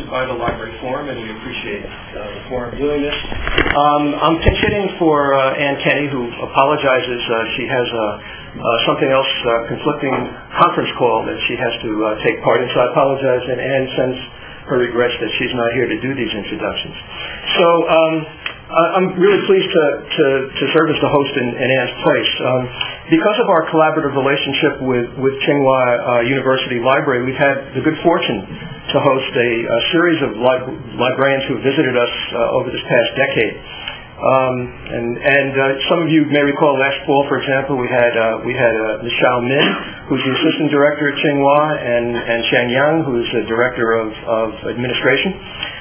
by the Library Forum, and we appreciate the Forum doing this. I'm pinch hitting for Ann Kenny, who apologizes. She has something else, conflicting conference call that she has to take part in, so I apologize, and Ann sends her regrets that she's not here to do these introductions. So I'm really pleased to serve as the host in Ann's place. Because of our collaborative relationship with Tsinghua University Library, we've had the good fortune to host a series of librarians who have visited us over this past decade. And some of you may recall last fall, for example, we had Ms. Xiao Min, who's the assistant director at Tsinghua, and Xiang Yang, who's the director of administration.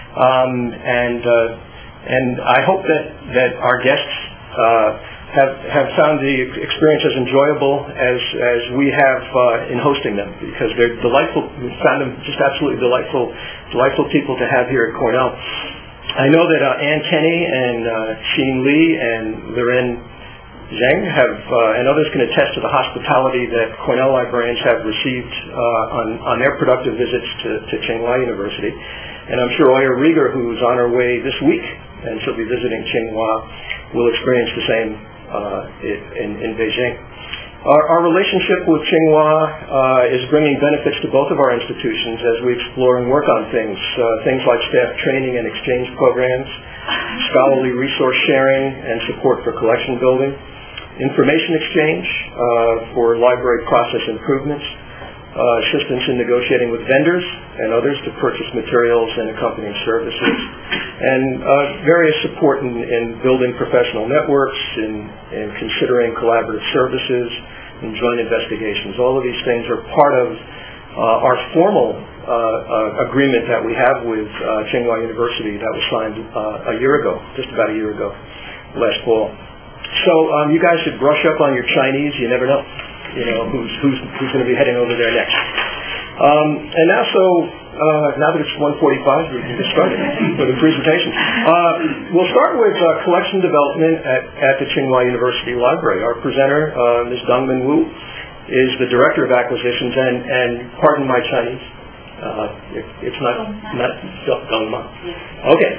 And I hope that our guests have found the experience as enjoyable as we have in hosting them, because they're delightful. We found them just absolutely delightful people to have here at Cornell. I know that Ann Kenny and Xin Li and Liren Zheng and others can attest to the hospitality that Cornell librarians have received on their productive visits to Tsinghua University. And I'm sure Oya Rieger, who's on her way this week, and she'll be visiting Tsinghua, will experience the same in Beijing. Our relationship with Tsinghua is bringing benefits to both of our institutions as we explore and work on things like staff training and exchange programs, scholarly resource sharing and support for collection building, information exchange for library process improvements, assistance in negotiating with vendors and others to purchase materials and accompanying services, and various support in building professional networks, in considering collaborative services, and joint investigations. All of these things are part of our formal agreement that we have with Tsinghua University that was signed just about a year ago, last fall. So you guys should brush up on your Chinese. You never know. Who's going to be heading over there next. And now that it's 1:45, we can get started with the presentation. We'll start with collection development at the Tsinghua University Library. Our presenter, Ms. Dongmin Wu, is the Director of Acquisitions, and pardon my Chinese. It's not Dongma. Okay.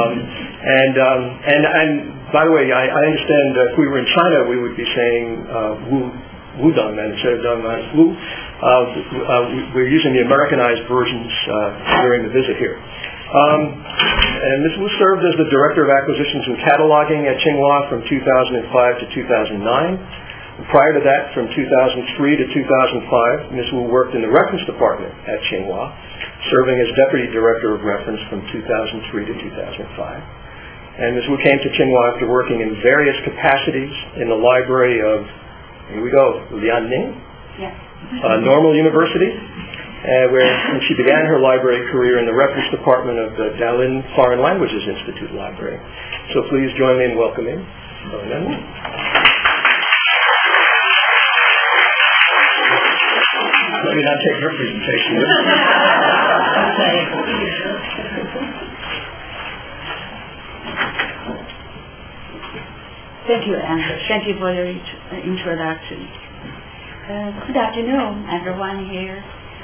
And by the way, I understand if we were in China, we would be saying Wudong instead of Dongman Wu. We're using the Americanized versions during the visit here. And Ms. Wu served as the Director of Acquisitions and Cataloging at Tsinghua from 2005 to 2009. Prior to that, from 2003 to 2005, Ms. Wu worked in the Reference Department at Tsinghua, serving as Deputy Director of Reference from 2003 to 2005. And Ms. Wu came to Tsinghua after working in various capacities in the library of, here we go, Liaoning, Normal University, where she began her library career in the Reference Department of the Dalian Foreign Languages Institute Library. So please join me in welcoming Dongmin Wu. Let me not take her presentation. Thank you, Andrew. Thank you for your introduction. Good afternoon, everyone here.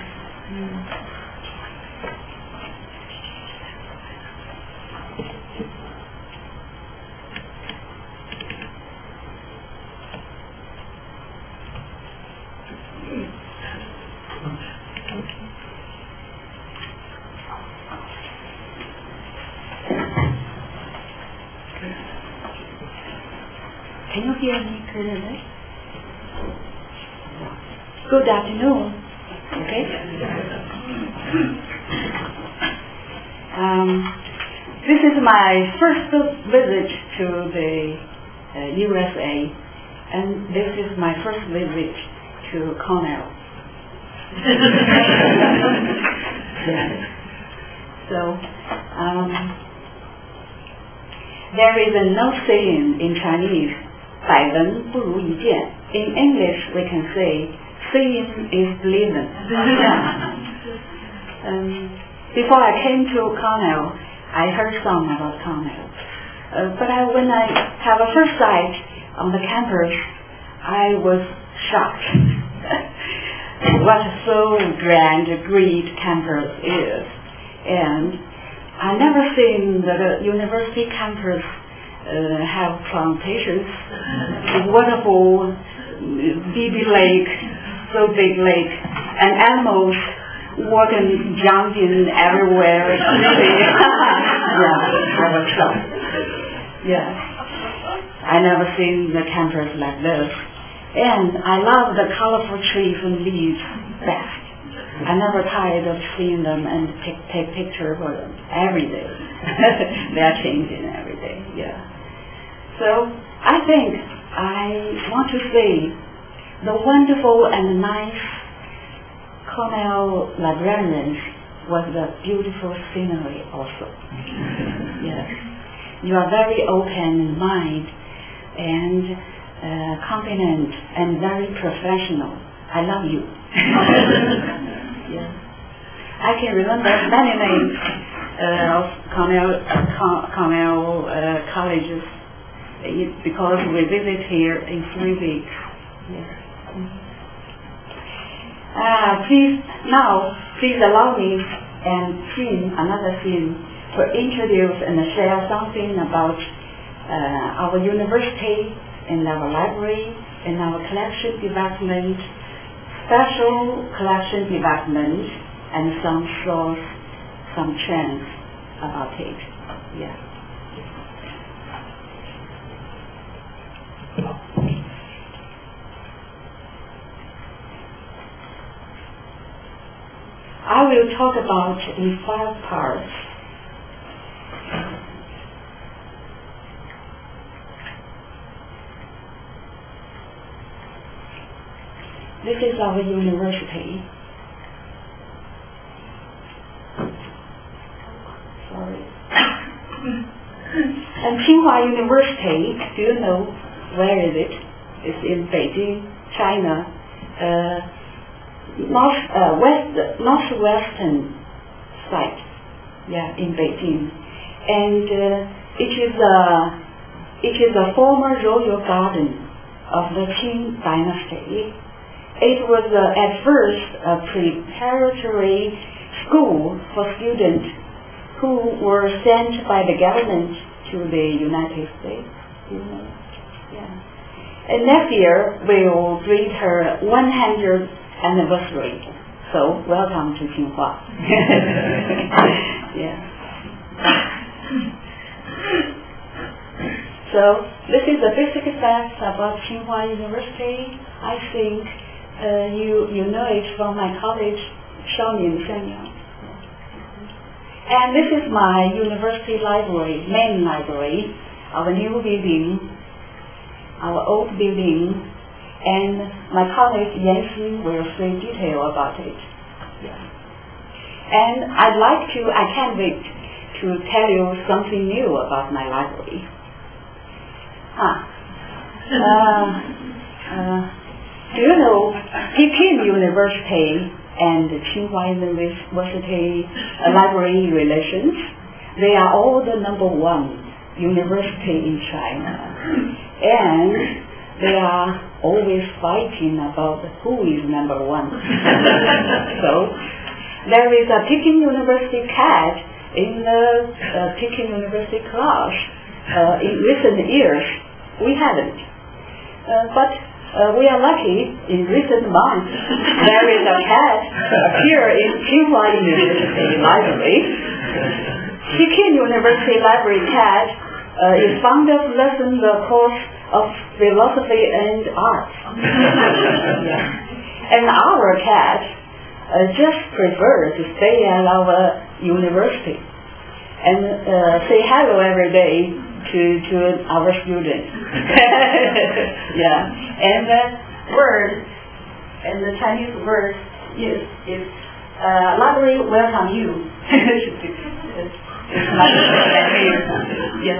Can you hear me clearly? Good afternoon. Okay. This is my first visit to the USA, and this is my first visit to Cornell. So there is a no saying in Chinese, 百闻不如一见. In English, we can say, seeing is believing. Before I came to Cornell, I heard some about Cornell. But when I have a first sight on the campus, I was shocked. What so grand a great campus is. And I never seen the university campus have plantations, wonderful BB lake, so big lake, and animals walking, jumping everywhere. Yeah, I was shocked. Yeah, I never seen the campus like this. And I love the colorful trees and leaves best. I never tired of seeing them and take pictures for them every day. They are changing every day. Yeah. So I think I want to say the wonderful and nice Cornell librarians was the beautiful scenery also. Yes. You are very open in mind and competent and very professional. I love you. Yeah. I can remember many names of Cornell colleges because we visit here in 3 weeks. Yes. Please allow me another scene to introduce and share something about our university and our library and our collection development, special collection development, and some source, some trends about it. Yeah. I will talk about in 5 parts. This is our university. Sorry. And Tsinghua University, do you know where is it? It's in Beijing, China. Northwestern side, yeah, in Beijing, and it is a former royal garden of the Qing dynasty. It was at first a preparatory school for students who were sent by the government to the United States. You know, yeah. And next year we will greet her 100th anniversary. So welcome to Tsinghua. Yeah. So this is the basic fact about Tsinghua University. I think you know it from my college, Shaoning Shenyang. And this is my university library, main library, our new building, our old building, and my colleague Yan will say detail about it. Yeah. And I can't wait to tell you something new about my library. Do you know Peking University and Tsinghua University library relations? They are all the #1 university in China. And they are always fighting about who is #1. So there is a Peking University cat in the Peking University class. In recent years, we haven't. But we are lucky in recent months there is a cat here in Tsinghua University Library. Peking University Library cat is fond of listening the course of philosophy and art. Yeah. And our cat just prefers to stay at our university and say hello every day to our students. Yeah. And the word, and the Chinese word is library welcome you. It's not yes.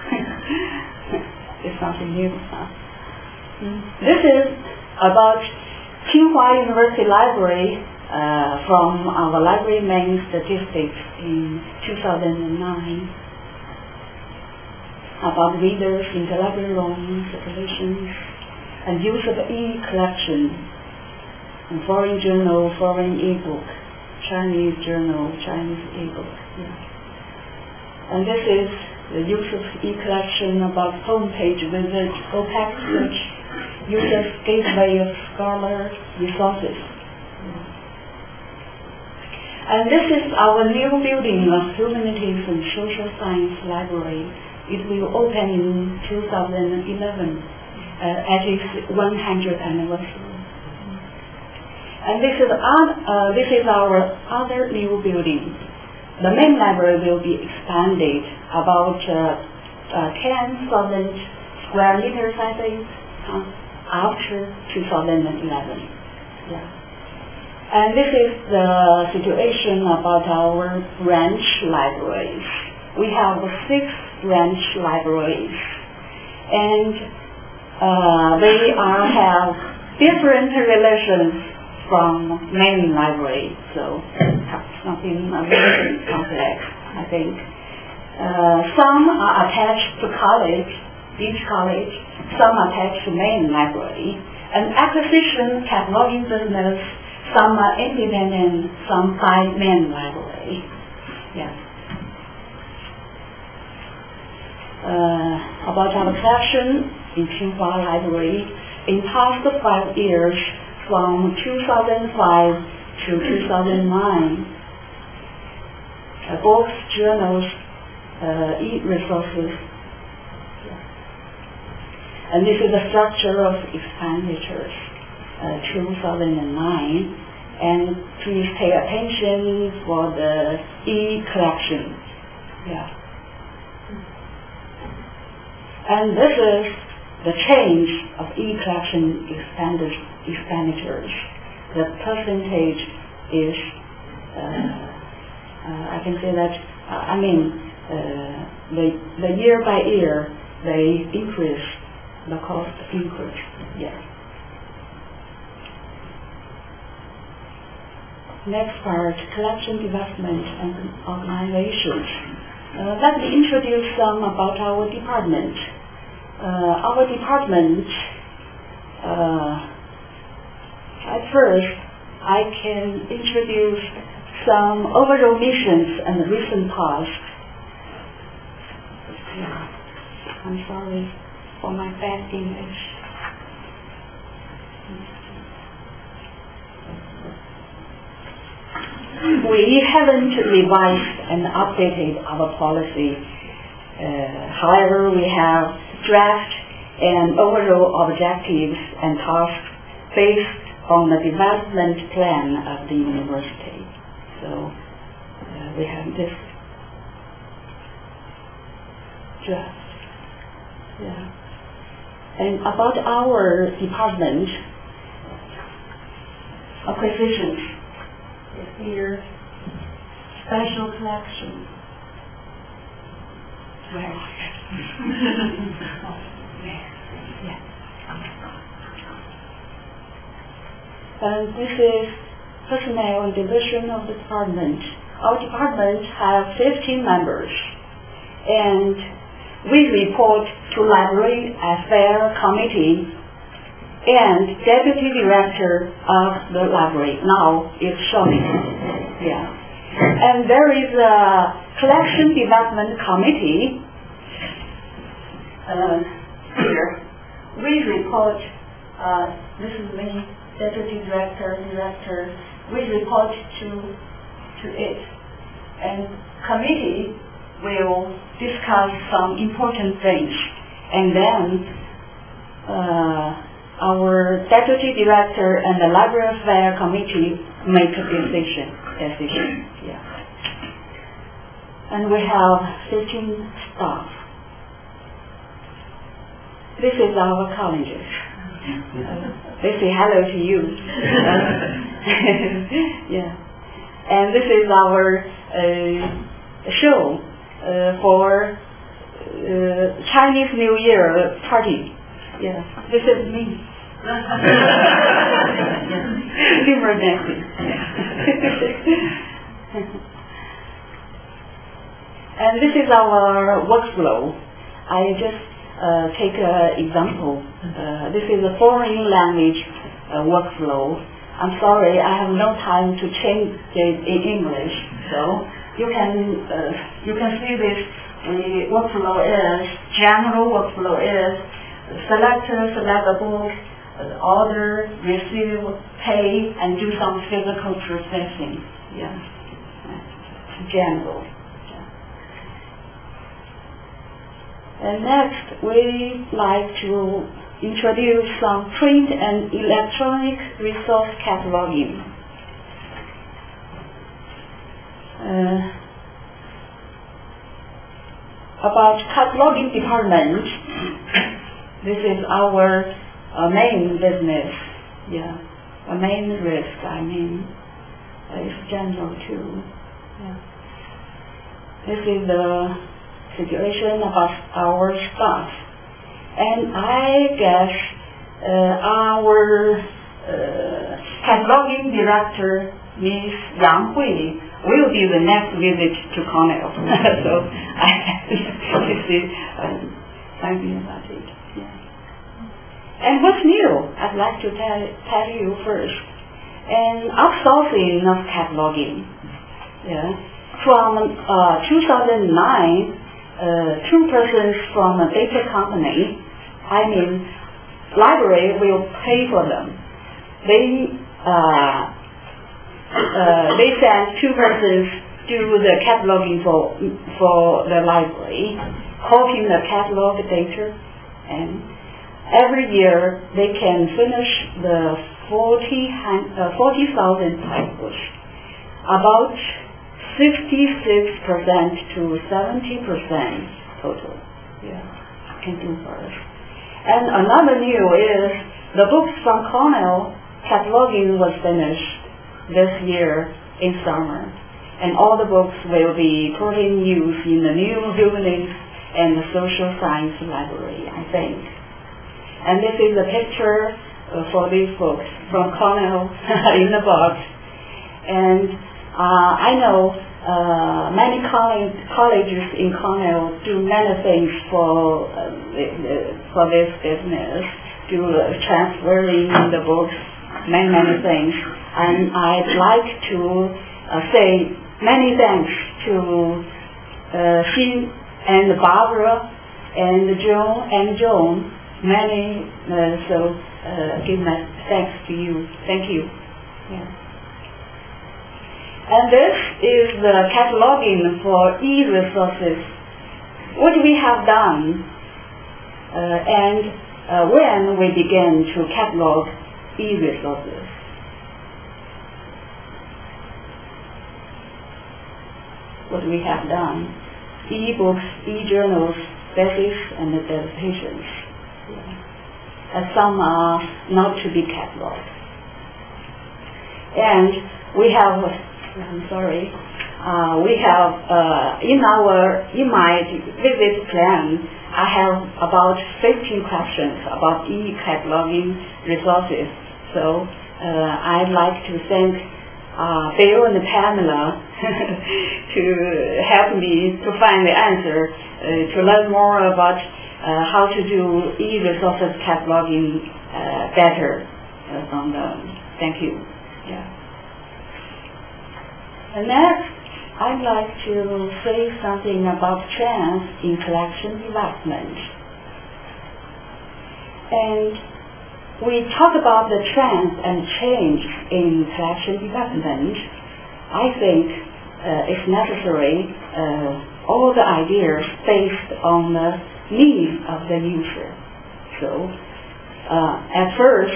It's something new. This is about Tsinghua University Library from our library main statistics in 2009 about readers, interlibrary loans, circulations, and use of e-collection, and foreign journal, foreign e-book, Chinese journal, Chinese e-book. Yeah. And this is the use of e-collection about homepage visit, OPAC search, users gateway of Scholar resources. And this is our new building of Humanities and Social Science Library. It will open in 2011 at its 100th anniversary. And this is our other new building. The main library will be expanded about 10,000 square meters, I think, after 2011. Yeah. And this is the situation about our branch libraries. We have 6 branch libraries, and they have different relations from main library, so something very complex, I think. Some are attached to college, each college, some attached to main library. And acquisition, cataloging business, some are independent, some by main library. Yeah. About our collection in Tsinghua Library, in past 5 years, from 2005 to 2009, books, journals, e-resources. And this is the structure of expenditures, 2009. And please pay attention for the e-collection. Yeah. And this is the change of e-collection expenditures. The percentage is, I can say that, the year by year, they increase, the cost increase. Yeah. Next part, collection development and organizations. Let me introduce some about our department. Our department, at first, I can introduce some overall missions and recent tasks. I'm sorry for my bad English. We haven't revised and updated our policy. However, we have draft and overall objectives and tasks based on the development plan of the university. So we have this draft. Yeah. And about our department, acquisitions. Here, special collection. Where? Yeah. And this is personnel and division of the department. Our department has 15 members, and we report to Library Affairs Committee and Deputy Director of the library. Now it's showing. Yeah. And there is a Collection Development Committee. Here. We report, this is me, Deputy Director. We report to it. And committee will discuss some important things. And then our Deputy Director and the Library Affairs Committee make a decision. Yeah. And we have 15 staff. This is our colleges. They say hello to you. Yeah. And this is our show for Chinese New Year party. Yeah, this is me. Humor dancing. And this is our workflow. I just take an example. This is a foreign language workflow. I'm sorry, I have no time to change it in English, so you can see this. The workflow is general workflow is select a book, order, receive, pay, and do some physical processing. Yeah, general. And next, we like to introduce some print and electronic resource cataloging. About cataloging department, this is our main business. Yeah, a main risk. I mean, it's general too. Yeah. This is the situation about our staff, and I guess our cataloging director, Ms. Yang Hui, will be the next visit to Cornell. So this is something about it. Yeah. And what's new? I'd like to tell you first. And outsourcing of cataloging. Yeah. From 2009, two persons from a data company, I mean, library will pay for them. They send two persons do the cataloging for the library, copying the catalog data, and every year they can finish the 40,000 titles, about 66% to 70% total. Yeah, can do for us. And another new is the books from Cornell cataloging was finished this year in summer, and all the books will be put in use in the new humanities and the social science library, I think. And this is a picture for these books from Cornell in the box. And I know many colleges in Cornell do many things for this business, do transferring the books, many things. And I'd like to say many thanks to Xin and Barbara and Joan, many, give my thanks to you. Thank you. Yeah. And this is the cataloging for e-resources. What we have done and when we began to catalog e-resources. What we have done, e-books, e-journals, essays, and dissertations. And some are not to be cataloged. And we have, in my visit plan, I have about 15 questions about e-cataloging resources. So I'd like to thank Bill and Pamela to help me to find the answer, to learn more about how to do e-resources cataloging better from them. Thank you. Yeah. And next, I'd like to say something about trends in collection development. And we talk about the trends and change in collection development. I think it's necessary all the ideas based on the needs of the user. So at first,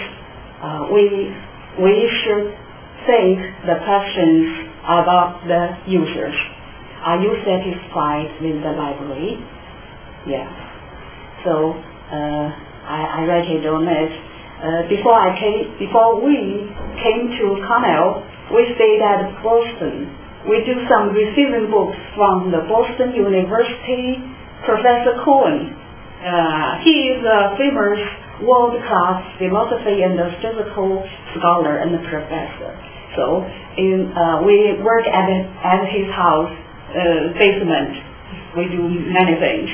we should think the questions about the users. Are you satisfied with the library? Yeah. So I write it on it. Before we came to Cornell, we stayed at Boston. We do some receiving books from the Boston University Professor Cohen. He is a famous world-class philosophy and physical scholar and professor. So we work at his house basement. We do many things.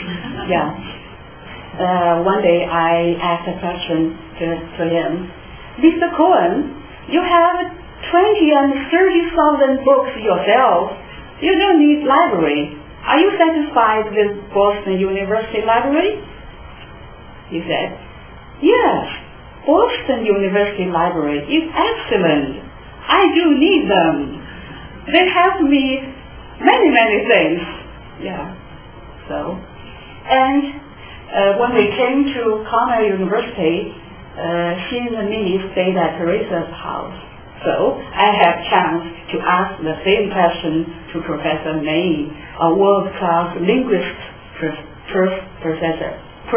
Yeah. One day I asked a question to him. Mr. Cohen, you have 20 and 30,000 books yourself. You don't need library. Are you satisfied with Boston University Library? He said, yes, Boston University Library is excellent. I do need them. They help me many things. Yeah. So, and when we came to Cornell University, she and me stayed at Teresa's house. So I had chance to ask the same question to Professor May, a world-class linguist professor.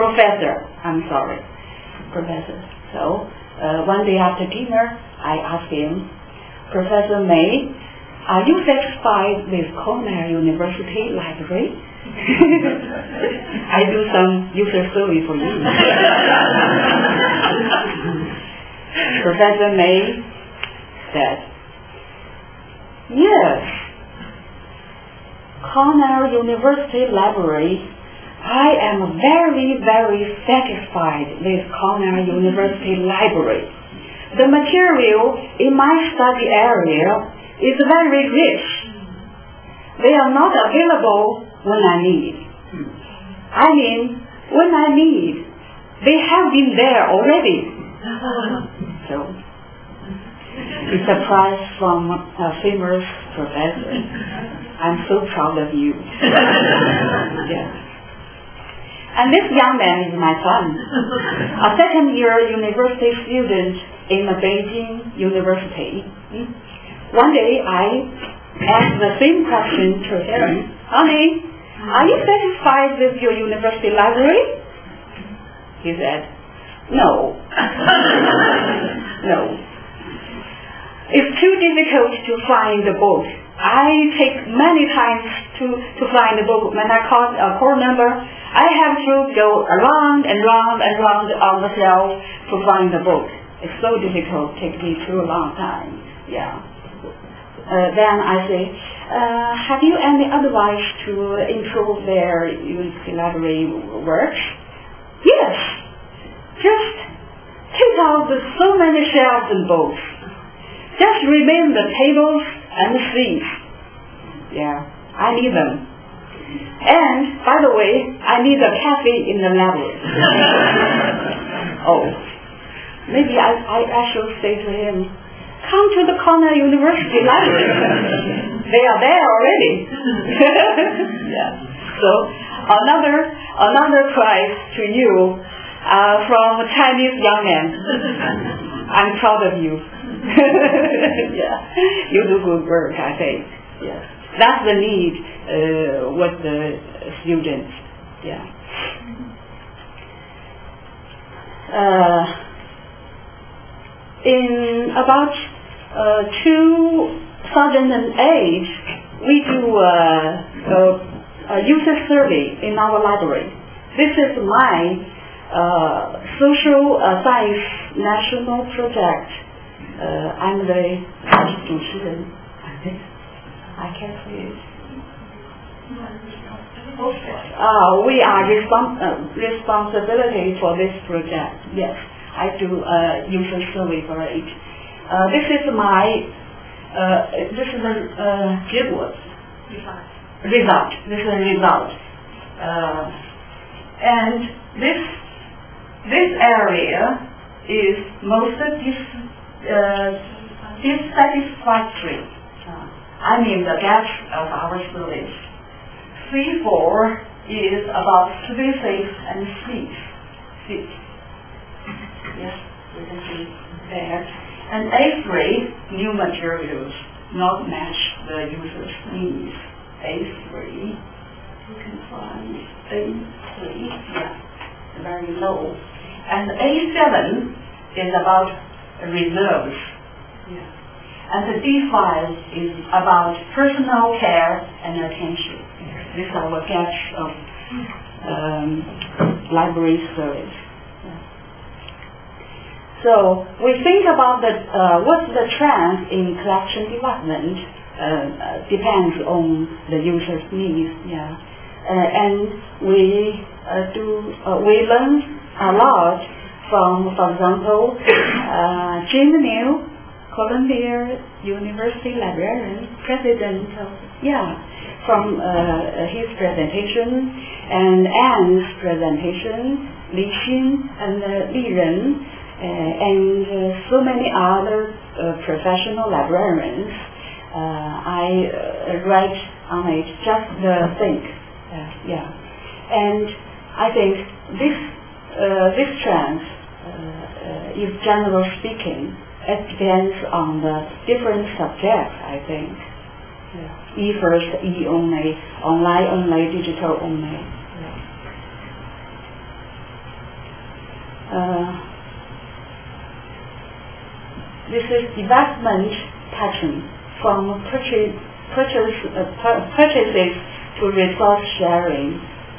So one day after dinner, I asked him, Professor May, are you satisfied with Cornell University Library? I do some user survey for you. Professor May said, yes, Cornell University Library, I am very satisfied with Cornell University Library. The material in my study area is very rich. They are not available when I need. I mean, when I need, they have been there already. So, it's a prize from a famous professor. I'm so proud of you. Yeah. And this young man is my son, a second-year university student in the Beijing University. One day I asked the same question to him. Honey, are you satisfied with your university library? He said, no. No. It's too difficult to find the book. I take many times to find the book. When I call a call number, I have to go around and round on the shelf to find the book. It's so difficult. It takes me too long time. Yeah. Then I say, have you any advice to improve their university library works? Yes. Just take out so many shelves and books. Just remain the tables and the seats. Yeah, I need them. And, by the way, I need a cafe in the library. Oh, maybe I should say to him, come to the Cornell University Library. They are there already. Yeah. So, another prize to you from a Chinese young man. I'm proud of you. Yeah, you do good work, I think. Yeah, that's the need with the students. Yeah. In about 2008, we do a user survey in our library. This is my social science national project. I'm the 主持人. I can't say it. We are responsibility for this project. Yes, I do user survey for it. This is my this is a result. This is a result. And this area is most dissatisfactory. I mean the gaps of our service. 3-4 is about spaces and seats. Yes, you can see there. And A3, new materials, not match the user's needs. A3, you can find A3, yeah, very low. And A7 is about reserves. Yeah. And the D5 is about personal care and attention. These are our gaps of library service. Yeah. So we think about what's the trend in collection development depends on the user's needs. Yeah. And we learn a lot from, for example, Jim New, Columbia University librarian, president of, from his presentation and Anne's presentation, Li Xin and Li Ren, and so many other professional librarians. I write on it just think, and I think this trend is generally speaking. It depends on the different subjects, I think. E first, E only, online only, digital only. This is development pattern from purchases to resource sharing.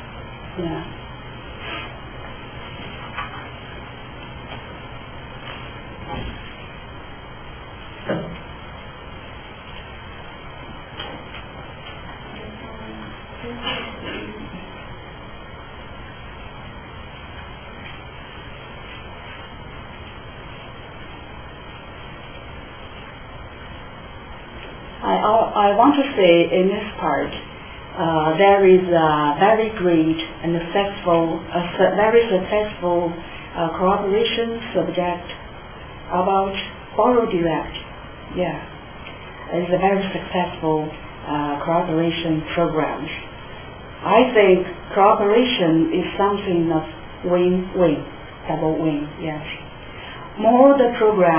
I want to say in this part, there is a very great and very successful cooperation subject about Borrow Direct. It's a very successful cooperation program. I think cooperation is something of win-win, double win. More the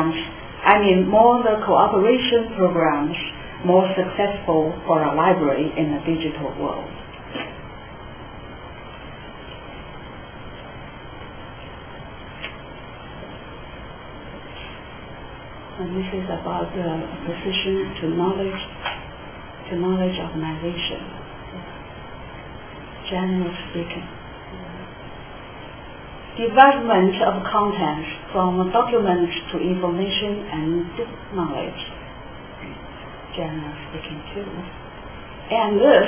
cooperation programs, more successful for a library in the digital world. And this is about the acquisition to knowledge organization, generally speaking. Development of content from documents to information and knowledge, generally speaking too. And this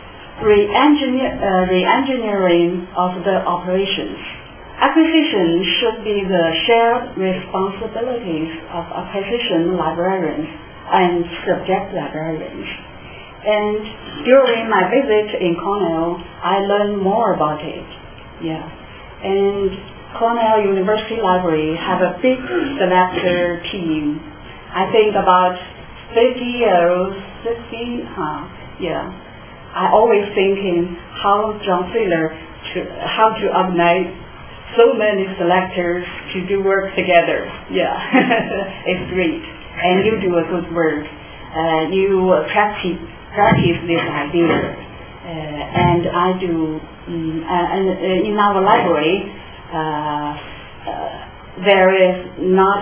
re-engineering of the operations. Acquisition should be the shared responsibilities of acquisition librarians and subject librarians. And during my visit in Cornell, I learned more about it. And Cornell University Library have a big selector team. I think about 50 or 60. I always thinking how John Saylor how to organize so many selectors to do work together. It's great, and you do a good work. You practice this idea, and I do. And in our library, there is not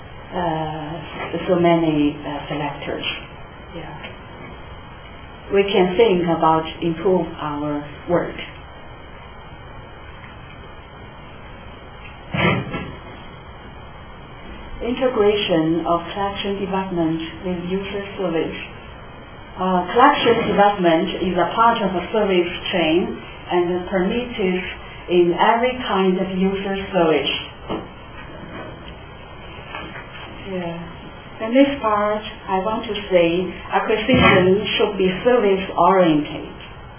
so many selectors. We can think about improve our work. Integration of collection development with user service. Collection development is a part of a service chain and permitted in every kind of user service. In this part, I want to say acquisition should be service-oriented.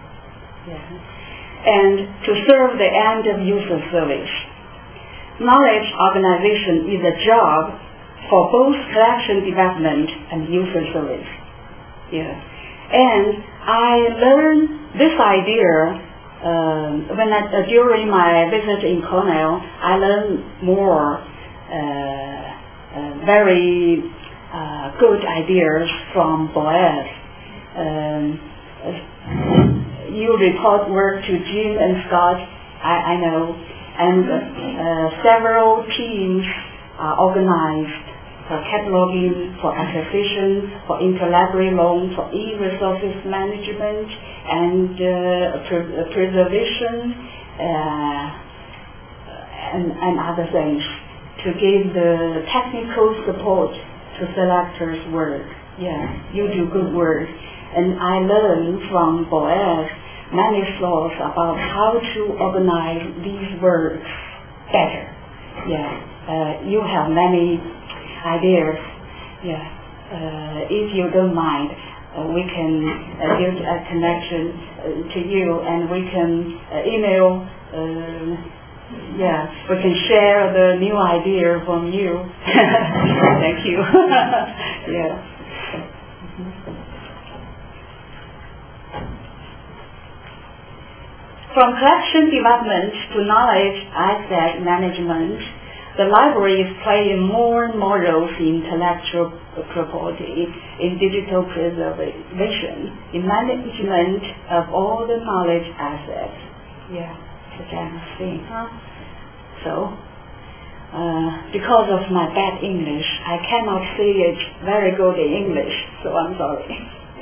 And to serve the end of user service. Knowledge organization is a job for both collection development and user service. And I learned this idea during my visit in Cornell. I learned more very good ideas from Boaz. You report work to Jim and Scott, I know, and several teams are organized for cataloging, for acquisition, for interlibrary loan, for e-resources management, and preservation, and other things, to give the technical support to selectors' work. You do good work. And I learned from Boaz many thoughts about how to organize these works better. You have many ideas. If you don't mind, we can build a connection to you, and we can email. We can share the new idea from you. Thank you. Yeah. From collection development to knowledge asset management, the library is playing more and more roles in intellectual property, in digital preservation, in management of all the knowledge assets. Yeah, again, see, huh? So, because of my bad English, I cannot say it very good in English, so I'm sorry.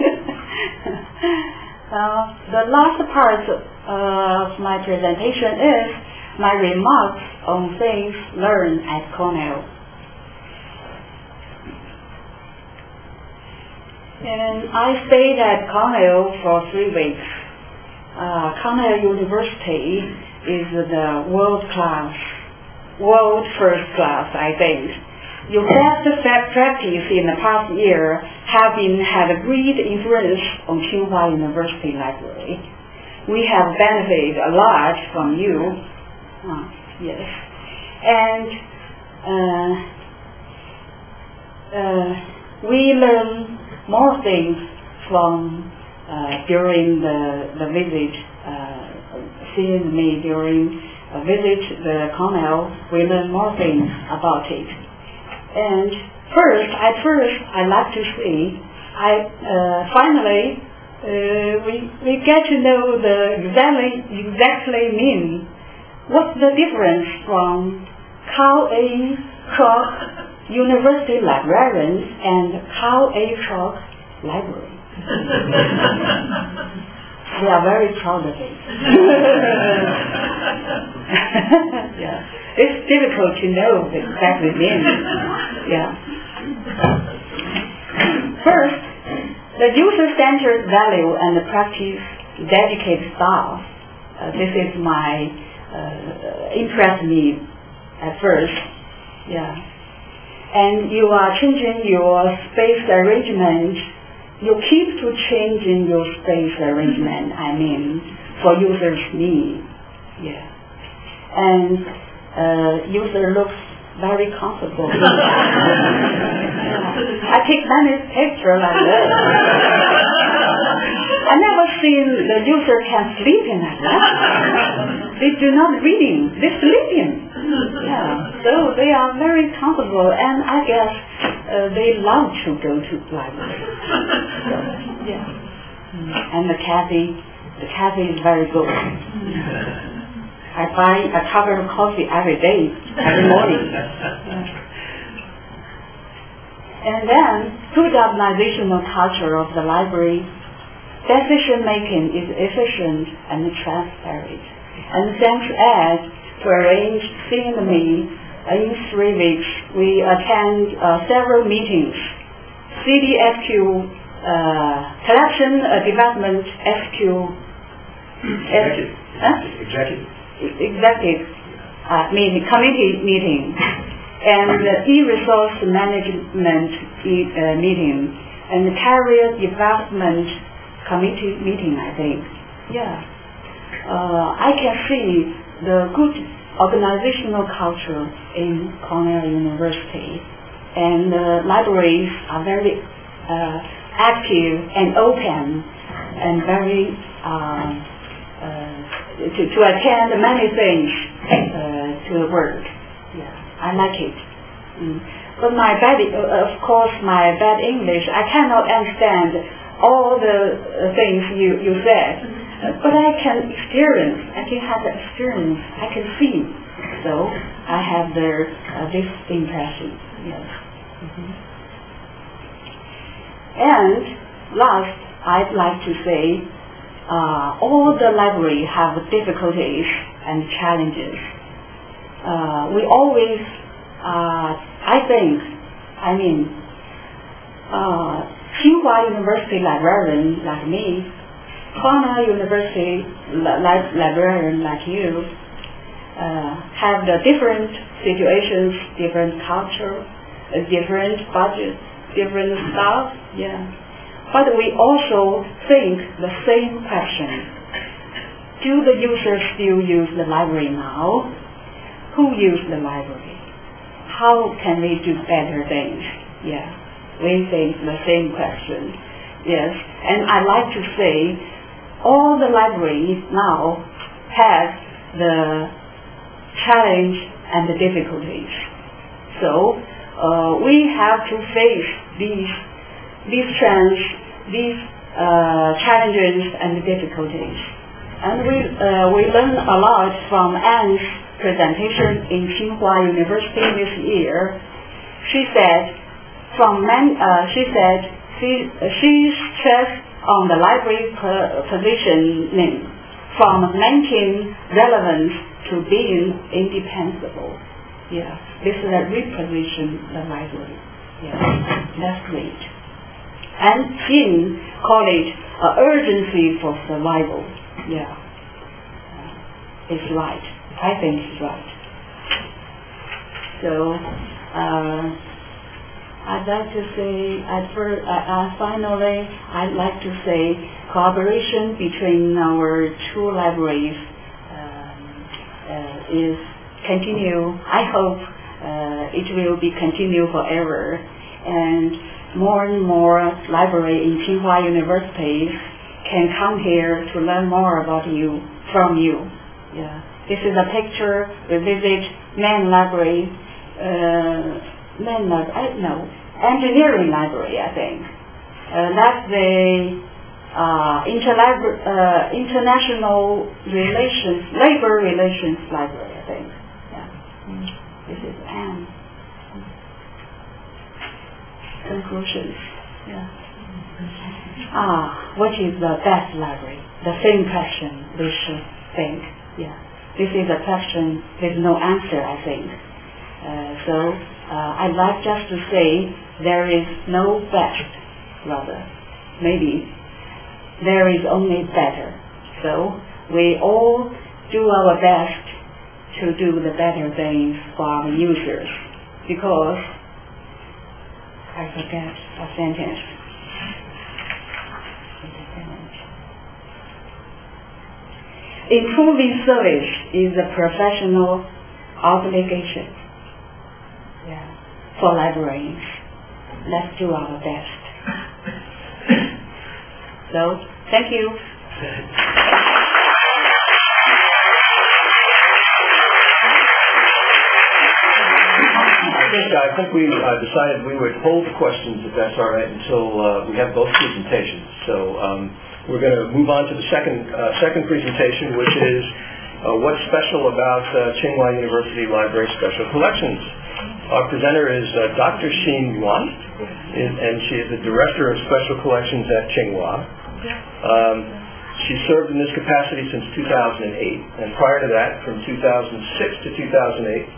The last part of my presentation is my remarks on things learned at Cornell. And I stayed at Cornell for 3 weeks. Cornell University is the world first class, I think. Your best practice in the past year have had a great influence on Tsinghua University Library. We have benefited a lot from you. Yes. And we learn more things from during the visit, seeing me during a visit the Cornell. We learn more things about it. And at first, I like to say, finally, we get to know the exactly mean. What's the difference from Carl A. Kroc University Librarian and Carl A. Kroc Library? We are very proud of it. Yeah. It's difficult to know exactly meaning. Yeah. First, the user-centered value and the practice dedicated staff. This is my impressed me at first. Yeah. And you are changing your space arrangement. You keep to changing your space arrangement, I mean, for users' needs. Yeah. And user looks very comfortable. I take many pictures like this. I never seen the user can sleep in like that. They do not reading, they sleeping. Yeah. So they are very comfortable, and I guess they love to go to library. So, yeah. And the cafe is very good. I buy a cup of coffee every day, every morning. And then, through the organizational culture of the library, decision making is efficient and transparent. And thanks Ed to arrange seeing me in 3 weeks. We attend several meetings. CDSQ, Collection Development SQ. Executive committee meeting, and e-resource management meeting, and the career development committee meeting, I think. Yeah. I can see the good organizational culture in Cornell University, and libraries are very active and open and very to attend many things to work. Yeah, I like it. But my bad English, I cannot understand all the things you said. But I can experience. I can have the experience. I can see. So I have this impression. Yes. And last, I'd like to say, all the library have difficulties and challenges. We always, Tsinghua University librarian like me, Cornell University librarian like you, have the different situations, different culture, different budget, different staff. Yeah. but we also think the same question. Do the users still use the library now? Who use the library? How can we do better things? Yeah, we think the same question. Yes, and I like to say all the libraries now have the challenge and the difficulties. So we have to face these trends, these challenges and difficulties. And we learned a lot from Anne's presentation in Tsinghua University this year. She said, she stressed on the library positioning from maintaining relevance to being indispensable. Yeah, this is a reposition the library. Yeah, that's great. And Jin called it urgency for survival. Yeah, it's right. I think it's right. So I'd like to say, finally, I'd like to say cooperation between our two libraries is continue. I hope it will be continue forever, and more library in Tsinghua University can come here to learn more about from you. Yeah. This is a picture. We visit Main Library, Engineering Library, I think. That's the International Relations, Labor Relations Library, I think. Yeah. This is Anne. Conclusions. Yeah. What is the best library? The same question we should think. Yeah. This is a question with no answer, I think. So I'd like just to say there is no best, rather. Maybe there is only better. So we all do our best to do the better things for our users, because I forget a sentence. Improving service is a professional obligation. Yeah, for librarians. Let's do our best. So, thank you. I think we decided we would hold the questions, if that's all right, until we have both presentations. So we're going to move on to the second presentation, which is what's special about Tsinghua University Library Special Collections. Our presenter is Dr. Xin Yuan, and she is the Director of Special Collections at Tsinghua. She served in this capacity since 2008, and prior to that, from 2006 to 2008,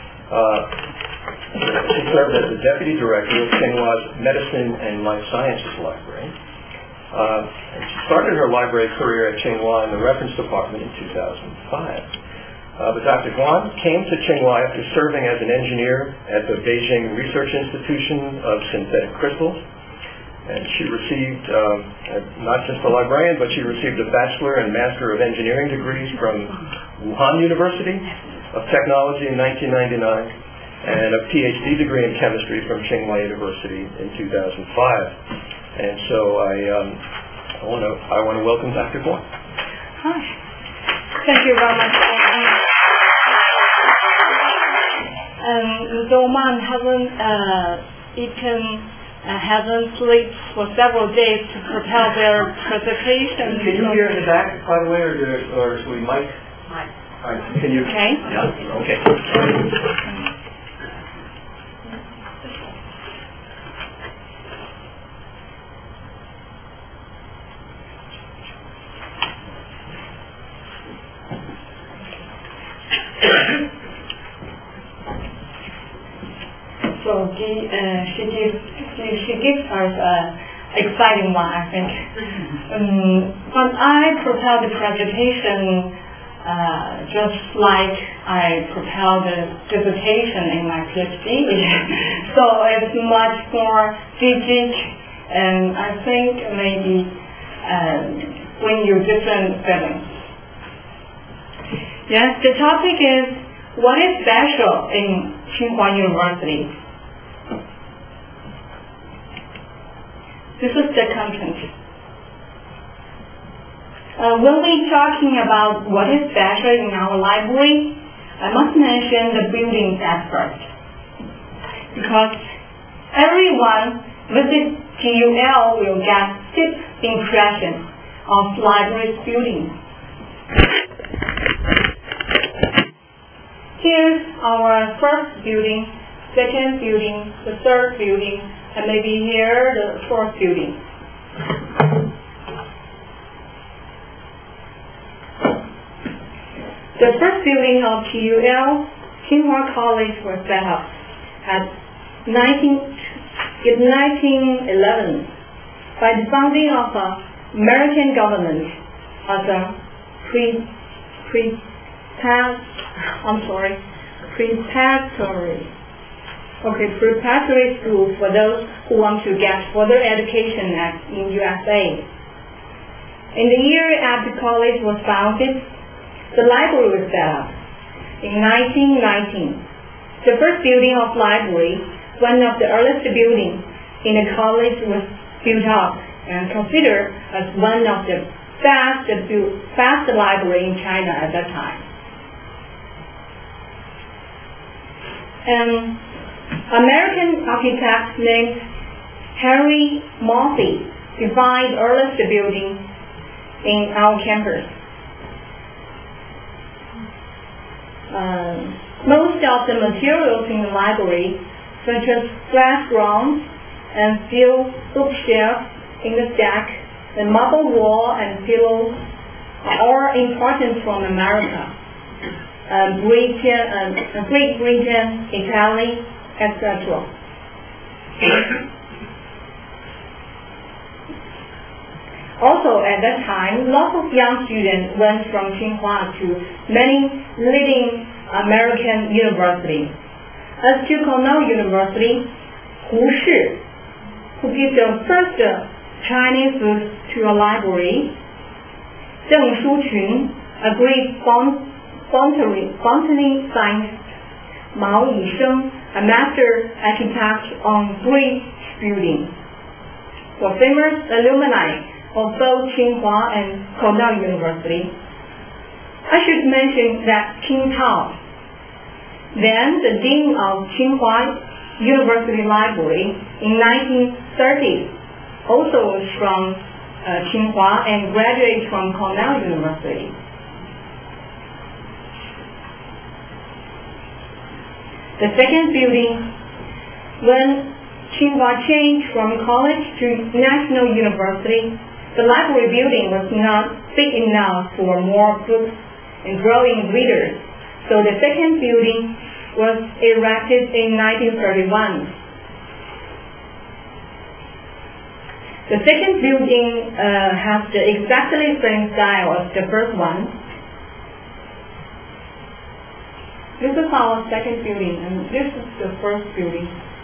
she served as the Deputy Director of Tsinghua's Medicine and Life Sciences Library. And she started her library career at Tsinghua in the Reference Department in 2005. But Dr. Huan came to Tsinghua after serving as an engineer at the Beijing Research Institution of Synthetic Crystals. And she received, not just a librarian, but she received a Bachelor and Master of Engineering degrees from Wuhan University of Technology in 1999, and a PhD degree in chemistry from Tsinghua University in 2005. And so I want to welcome Dr. Huan. Hi. Thank you very much. Though mom hasn't eaten, hasn't slept for several days to prepare their presentation. Can you hear in the back, by the way, or should we mic? Mic. All right. Can you? Okay. Yeah. Okay. So she gives us an exciting one, I think. When I prepared the presentation, just like I prepared the dissertation in my PhD, so it's much more vivid and I think maybe bring you different feelings. Yes, the topic is what is special in Tsinghua University. This is the content. When we're talking about what is special in our library, I must mention the buildings at first, because everyone visit TUL will get deep impression of library's building. Here's our first building, second building, the third building, and maybe here the fourth building. The first building of TUL, Tsinghua College, was set up in 1911 by the founding of the American government as a preparatory school for those who want to get further education in USA. In the year after college was founded, the library was set up. In 1919, the first building of library, one of the earliest buildings in the college, was built up and considered as one of the fastest library in China at that time. An American architect named Henry Murphy designed the earliest building in our campus. Most of the materials in the library, such as glass grounds and steel bookshelves in the stack, the marble wall and pillows, are all imported from America, Great Britain, Italy, etc. Also, at that time, lots of young students went from Tsinghua to many leading American universities. As to Cornell University, Hu Shi, who gave the first Chinese book to a library, Deng Shuqun, a great botany scientist, Mao Yisheng, a master architect on Great building, were famous alumni of both Tsinghua and Cornell University. I should mention that Qin Tao, then the dean of Tsinghua University Library in 1930s, also was from Tsinghua and graduated from Cornell University. The second building, when Tsinghua changed from college to National University, the library building was not big enough for more books and growing readers, so the second building was erected in 1931. The second building has the exactly same style as the first one. This is our second building, and this is the first building.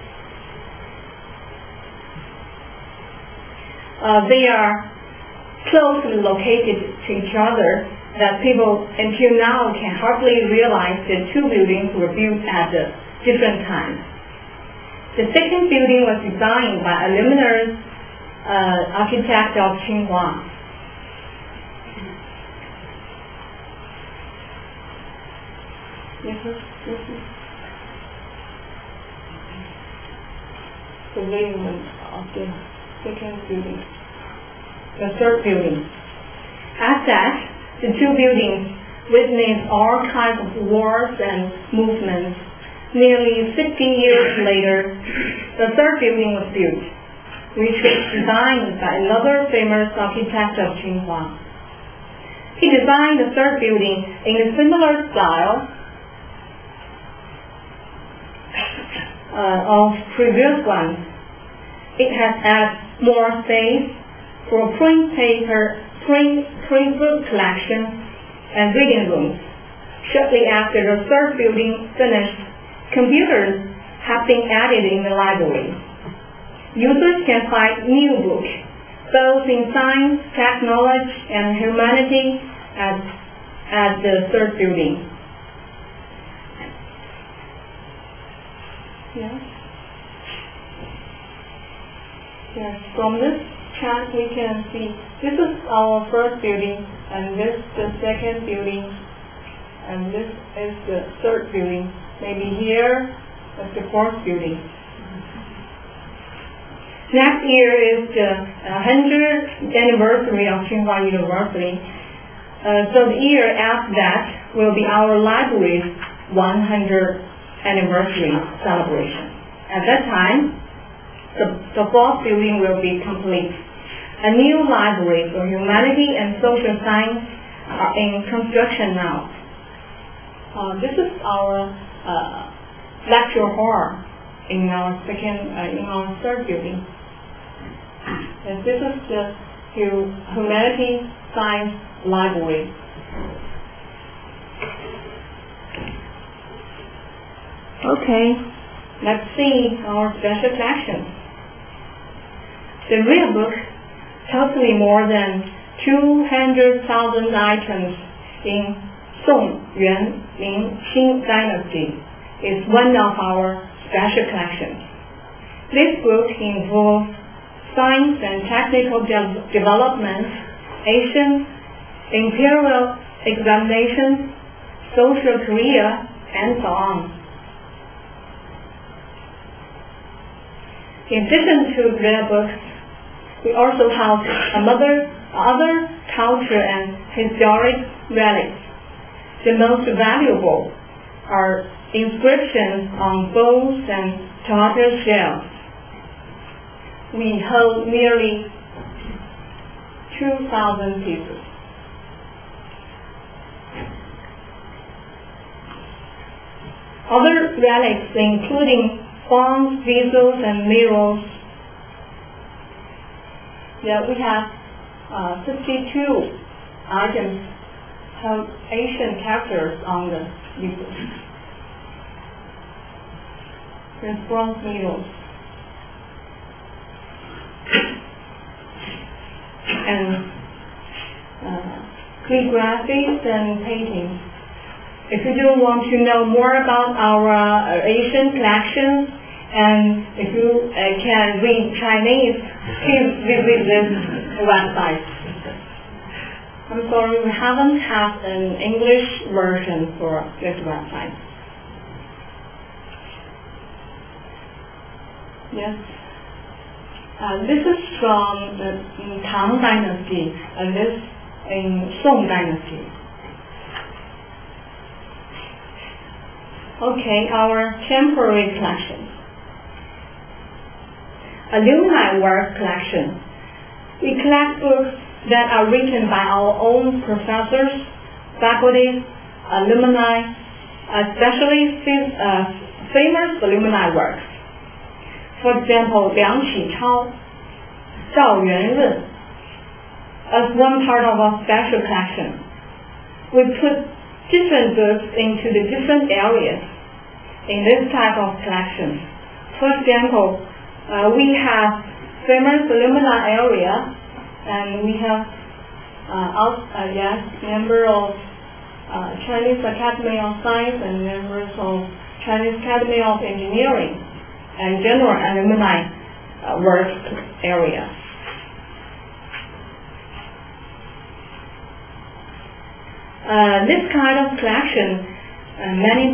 They are closely located to each other that people until now can hardly realize the two buildings were built at different times. The second building was designed by a luminous architect of Tsinghua. This is the arrangement of the second building. The third building. As that, the two buildings witnessed all kinds of wars and movements. Nearly 50 years later, the third building was built, which was designed by another famous architect of Tsinghua. He designed the third building in a similar style of previous ones. It has had more space for print book collection and reading rooms. Shortly after the third building finished, computers have been added in the library. users can find new books, both in science, technology, and humanity at the third building. Yes. Yes. From this chart we can see this is our first building, and this is the second building, and this is the third building. Maybe here is the fourth building. Next year is the 100th anniversary of Tsinghua University. So the year after that will be our library's 100th anniversary celebration. At that time, the fourth building will be complete. A new library for humanity and social science are in construction now. This is our lecture hall in our third building. And this is the Humanity Science Library. Okay, let's see our special collection. The real book, totally more than 200,000 items in Song, Yuan, Ming, Qing dynasty, is one of our special collections. This book involves science and technical development, Asian imperial examinations, social career, and so on. In addition to rare books, we also have other culture and historic relics. The most valuable are inscriptions on bones and tortoise shells. We hold nearly 2,000 pieces. Other relics including forms, vessels, and mirrors. Yeah, we have 52 items have Asian characters on the vessels. There's bronze mirrors. And calligraphies and paintings. If you do want to know more about our Asian collections, and if you can read Chinese, please visit this website. I'm sorry, we haven't had an English version for this website. Yes. This is from the Tang Dynasty, and this in Song Dynasty. Okay, our temporary collection. Alumni work collection. We collect books that are written by our own professors, faculty, alumni, especially famous alumni works. For example, Liang Qichao, Zhao Yuanren, as one part of our special collection. We put different books into the different areas in this type of collection. For example, we have famous alumni area, and we have member of Chinese Academy of Science and members of Chinese Academy of Engineering, and general alumni work area. This kind of collection, many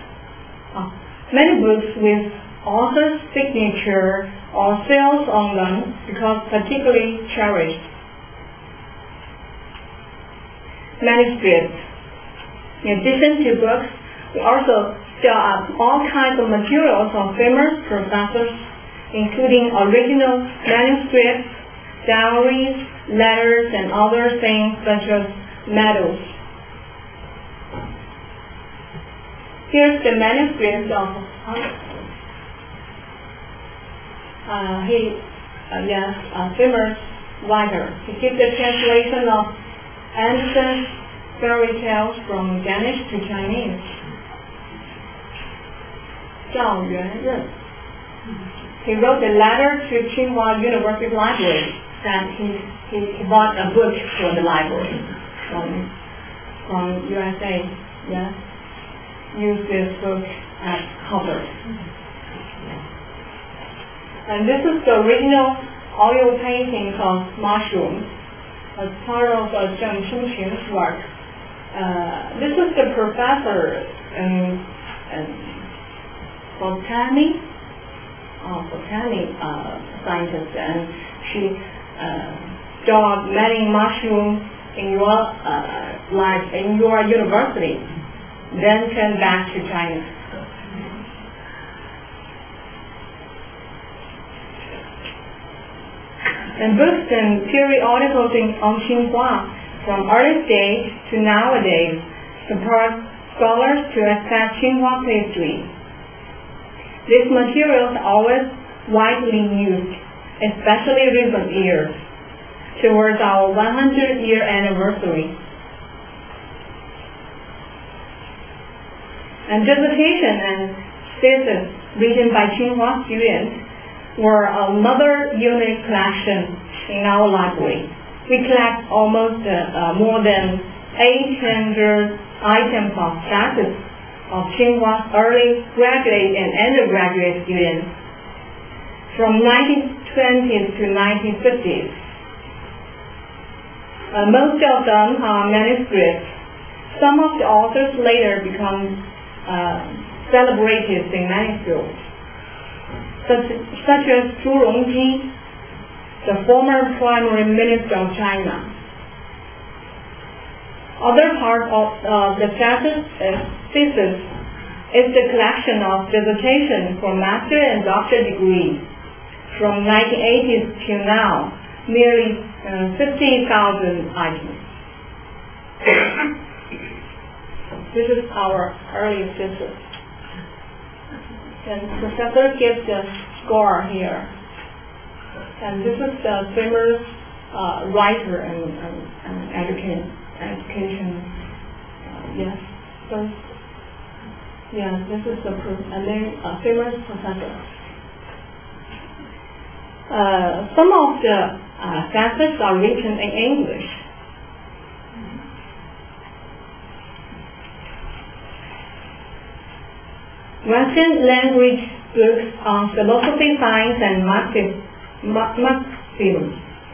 books with author's signature or sales on them because particularly cherished. Manuscripts. In addition to books, we also sell all kinds of materials of famous professors, including original manuscripts, diaries, letters, and other things such as medals. Here's the manuscript of famous writer. He did the translation of Andersen's fairy tales from Danish to Chinese. Zhao Yuanren. he wrote a letter to Tsinghua University Library that he bought a book for the library from USA. Yes, use this book as cover. And this is the original oil painting called Mushroom, as part of Zheng Shuqing's work. This is the professor in botany scientist, and she dug many mushrooms in your university, then came back to China. And books and periodicals on Tsinghua from early stage to nowadays support scholars to access Tsinhua's history. These materials are always widely used, especially recent years, towards our 100-year anniversary. And dissertation and thesis written by Tsinghua students were another unique collection in our library. We collect almost more than 800 items of thesis of Tsinhua's early graduate and undergraduate students from 1920s to 1950s. Most of them are manuscripts. Some of the authors later become celebrated in many fields, such as Zhu Rongji, the former Primary Minister of China. Other part of the thesis is the collection of dissertation for master and doctor degrees from 1980s till now, nearly 50,000 items. This is our early thesis. And professor gives the score here. And this is the famous writer and education. Yes. So, yeah, this is the famous professor. Some of the theses are written in English. Western language books on philosophy, science, and Marxism,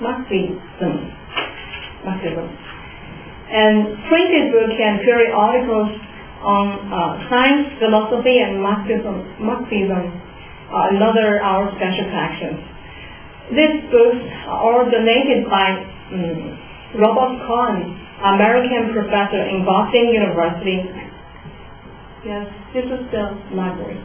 and printed books and periodicals on science, philosophy, and Marxism are another our special collections. These books are all donated by Robert Cohen, American professor in Boston University. Yes, this is the library.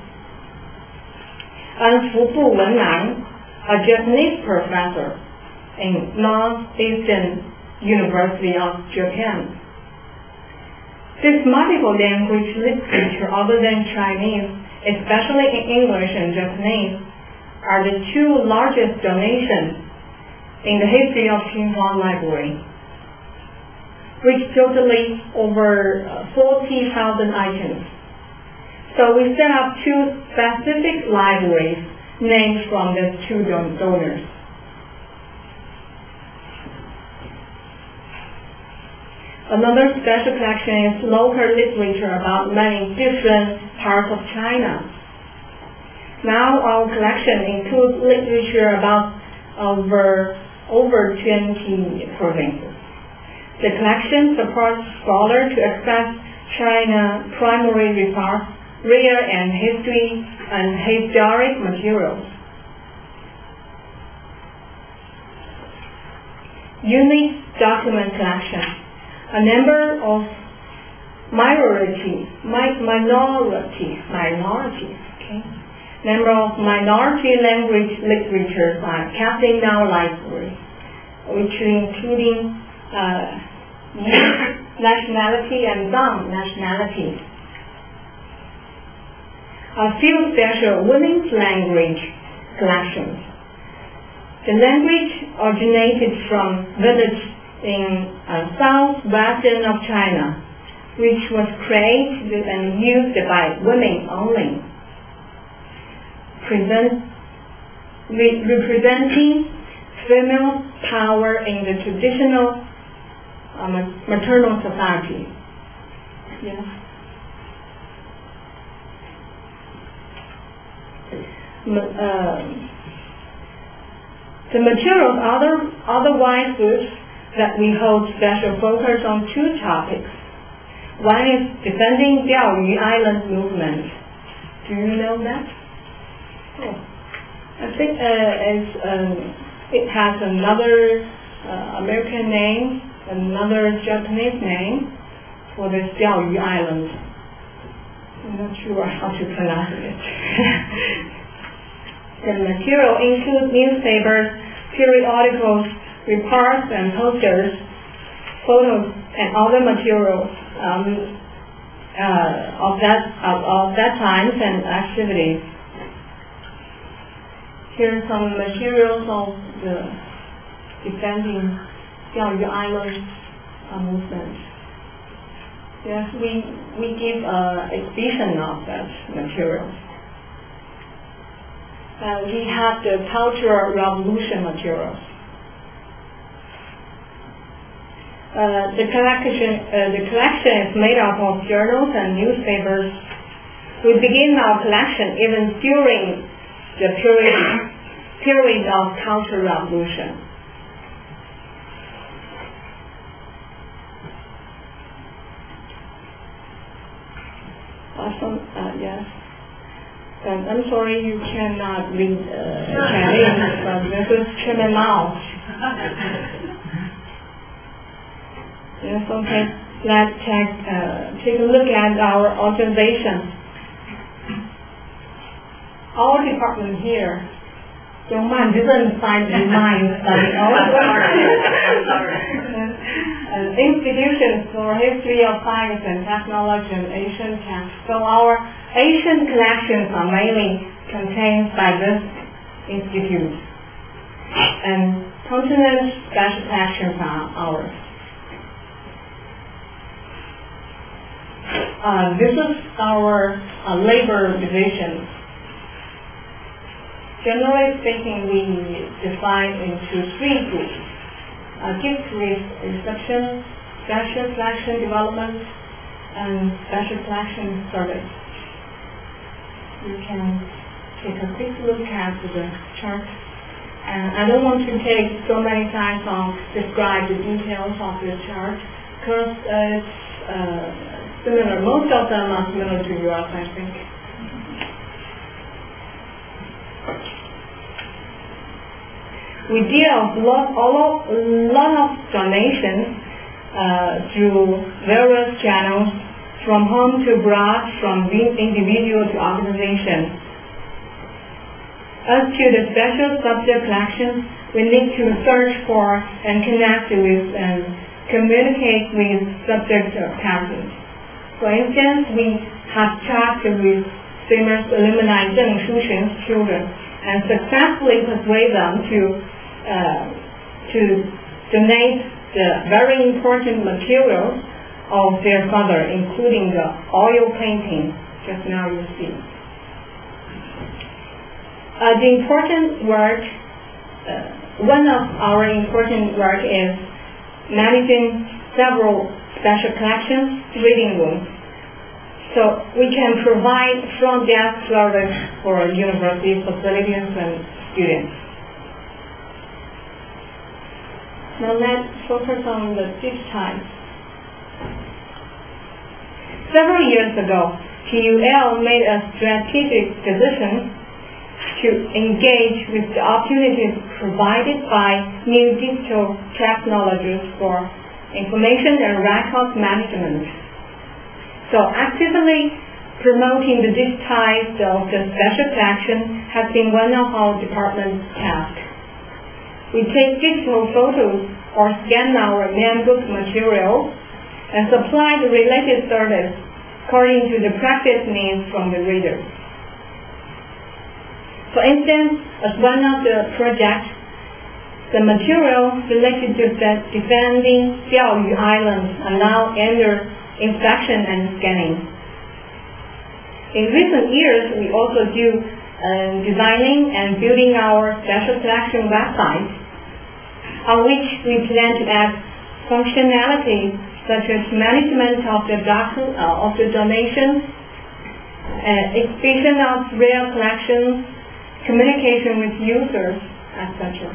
And Fu Bu Wennan, a Japanese professor in Northeastern University of Japan. This multiple language literature other than Chinese, especially in English and Japanese, are the two largest donations in the history of Tsinghua Library, which totally over 40,000 items. So we set up two specific libraries named from the two donors. Another special collection is local literature about many different parts of China. Now our collection includes literature about over 20 provinces. The collection supports scholars to access China primary resource, rare and historic materials. Unique document collection. A number of minority language literatures are kept in our library, which including nationality and non-nationality. A few special women's language collections. The language originated from village in southwestern of China, which was created and used by women only. representing female power in the traditional maternal society. Yes. The materials otherwise groups that we hold special focus on two topics. One is defending Diaoyu Island movement. Do you know that? Oh. I think it has another American name, another Japanese name for this Diaoyu Island. I'm not sure how to pronounce it. The material includes newspapers, periodicals, reports and posters, photos, and other materials of that times and activities. Here are some materials of the defending Diaoyu Island movement. Yes, we give exhibition of that material. We have the Cultural Revolution materials. The collection is made up of journals and newspapers. We begin our collection even during the period of Cultural Revolution. Awesome. Yes. I'm sorry you cannot read Chinese, but this is Chairman Mao. Yes, okay. Let's take a look at our organization. Our department here, Zhongman didn't find in mind study institutions for history of science and technology and Asian texts. So our Asian collections are mainly contained by this institute, and continent special collections are ours. This is our labor division. Generally speaking, we divide into three groups: gift reception, special collection development, and special collection service. You can take a quick look at the chart. And I don't want to take so many times on describe the details of the chart because it's similar. Most of them are similar to yours, I think. We deal with a lot of donations through various channels, from home to abroad, from individual to organization. As to the special subject collections, we need to search for and connect with and communicate with subject persons. For instance, we have talked with famous alumni Deng Shuxun's children and successfully persuade them to donate the very important materials of their father, including the oil painting. Just now you see. The important work, one of our important work is managing several special collections, reading rooms. So we can provide front desk service for university facilities and students. Now let's focus on the digitize. Several years ago, TUL made a strategic decision to engage with the opportunities provided by new digital technologies for information and records management. So actively promoting the digitized of the special collection has been one of our department's tasks. We take digital photos or scan our main book material and supply the related service according to the practice needs from the reader. For instance, as one of the projects, the material related to defending Diaoyu Island are now under inspection and scanning. In recent years, we also do designing and building our special collection website, on which we plan to add functionality such as management of the donation, exhibition of rare collections, communication with users, etc.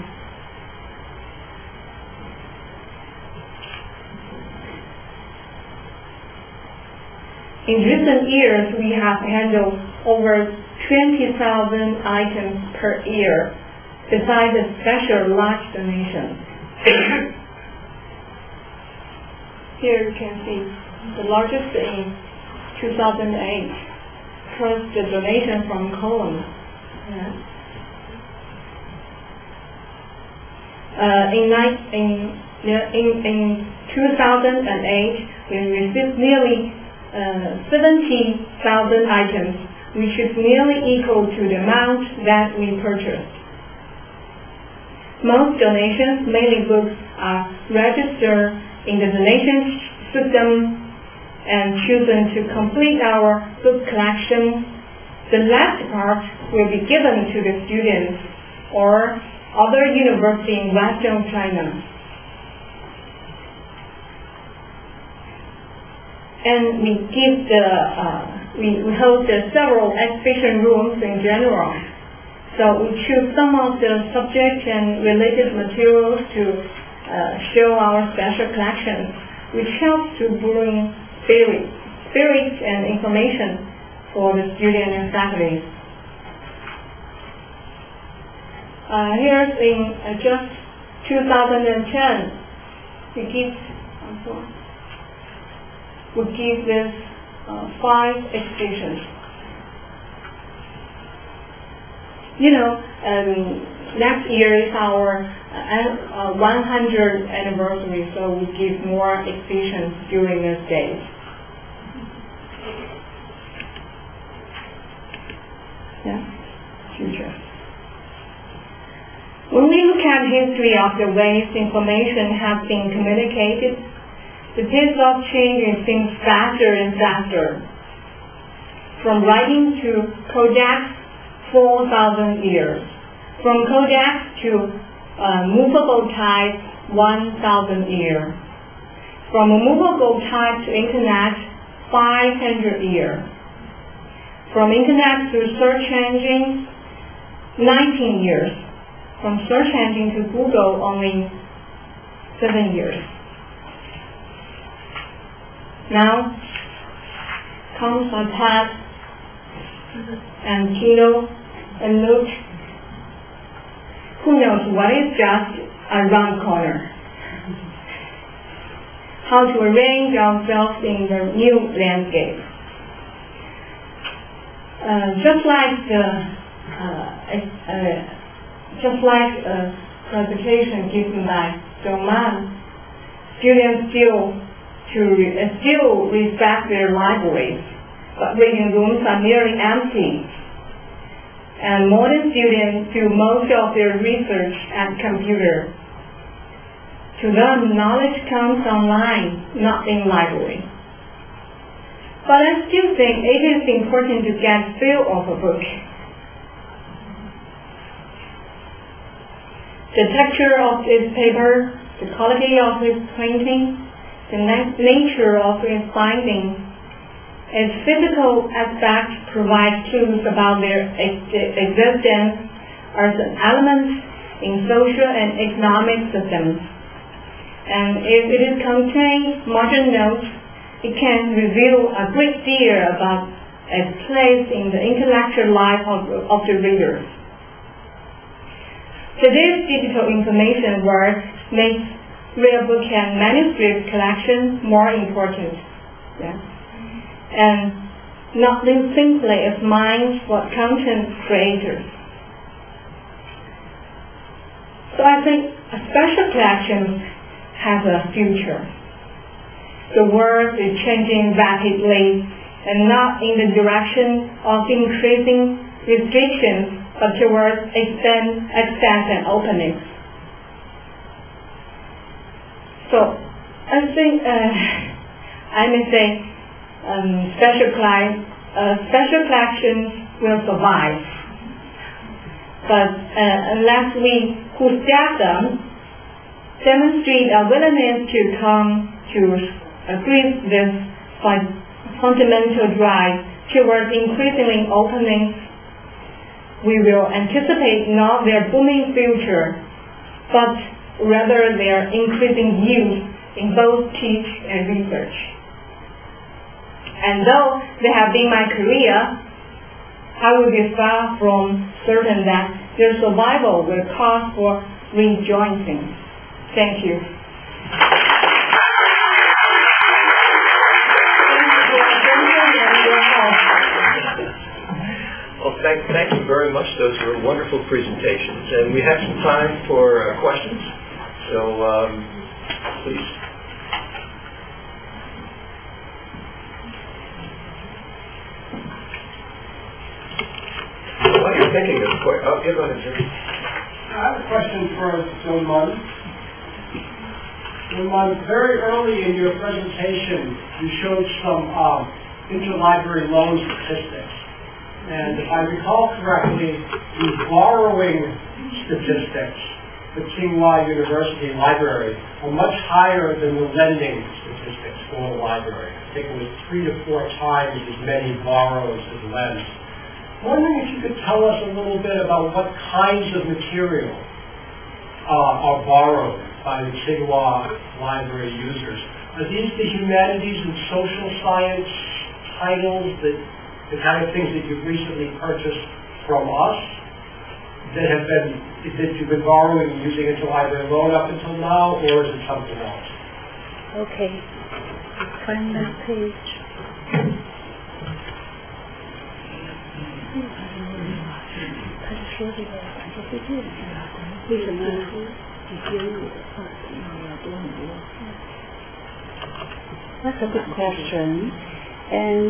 In recent years, we have handled over 20,000 items per year, besides a special large donation. Here you can see the largest in 2008, plus the donation from Colin. In 2008, we received nearly 70,000 items, which is nearly equal to the amount that we purchased. Most donations, mainly books, are registered in the donation system and chosen to complete our book collection. The last part will be given to the students or other universities in Western China. And we host several exhibition rooms in general. So we choose some of the subject and related materials to show our special collections, which helps to bring spirit and information for the students and faculty. Here's in just 2010, we give this 5 exhibitions. Next year is our 100th anniversary, so we give more exhibitions during those days. Future. When we look at history of the ways information has been communicated, the pace of change seems faster and faster. From writing to codex, 4,000 years. From codex to movable type, 1,000 years. From a movable type to internet, 500 years. From internet to search engine, 19 years. From search engine to Google, only 7 years. Now comes iPad and Kindle and Note. Who knows what is just around the corner? How to arrange ourselves in the new landscape. Just like a presentation given by John Mann, students still respect their libraries, but reading rooms are nearly empty. And modern students do most of their research at computer. To them, knowledge comes online, not in library. But I still think it is important to get feel of a book. The texture of its paper, the quality of its printing, the nature of its binding, its physical aspect provides clues about their existence as an element in social and economic systems. And if it contains margin notes, it can reveal a great deal about its place in the intellectual life of the reader. Today's digital information world makes rare book and manuscript collection more important. And not simply as minds for content creators. So I think a special collection has a future. The world is changing rapidly and not in the direction of increasing restrictions, but towards extent and openness. So I think I may say special collections will survive but unless we who staff them demonstrate a willingness to come to agree with fundamental drive towards increasingly opening, we will anticipate not their booming future, but rather their increasing use in both teach and research. And though they have been my career, I will be far from certain that their survival will cause for rejoicing. Thank you. Well, thank you very much. Those were wonderful presentations. And we have some time for questions. So, please. While you're thinking of get on it, Jim. I have a question for Joe Munn. Joe Munn, very early in your presentation, you showed some interlibrary loan statistics. And if I recall correctly, the borrowing statistics at Tsinghua University Library are much higher than the lending statistics for the library. I think it was 3 to 4 times as many borrows as lends. I'm wondering if you could tell us a little bit about what kinds of material are borrowed by the Tsinghua Library users. Are these the humanities and social science titles, the kind of things that you've recently purchased from us that you've been borrowing and using interlibrary loan up until now, or is it something else? Okay. Find that page. That's a good question. And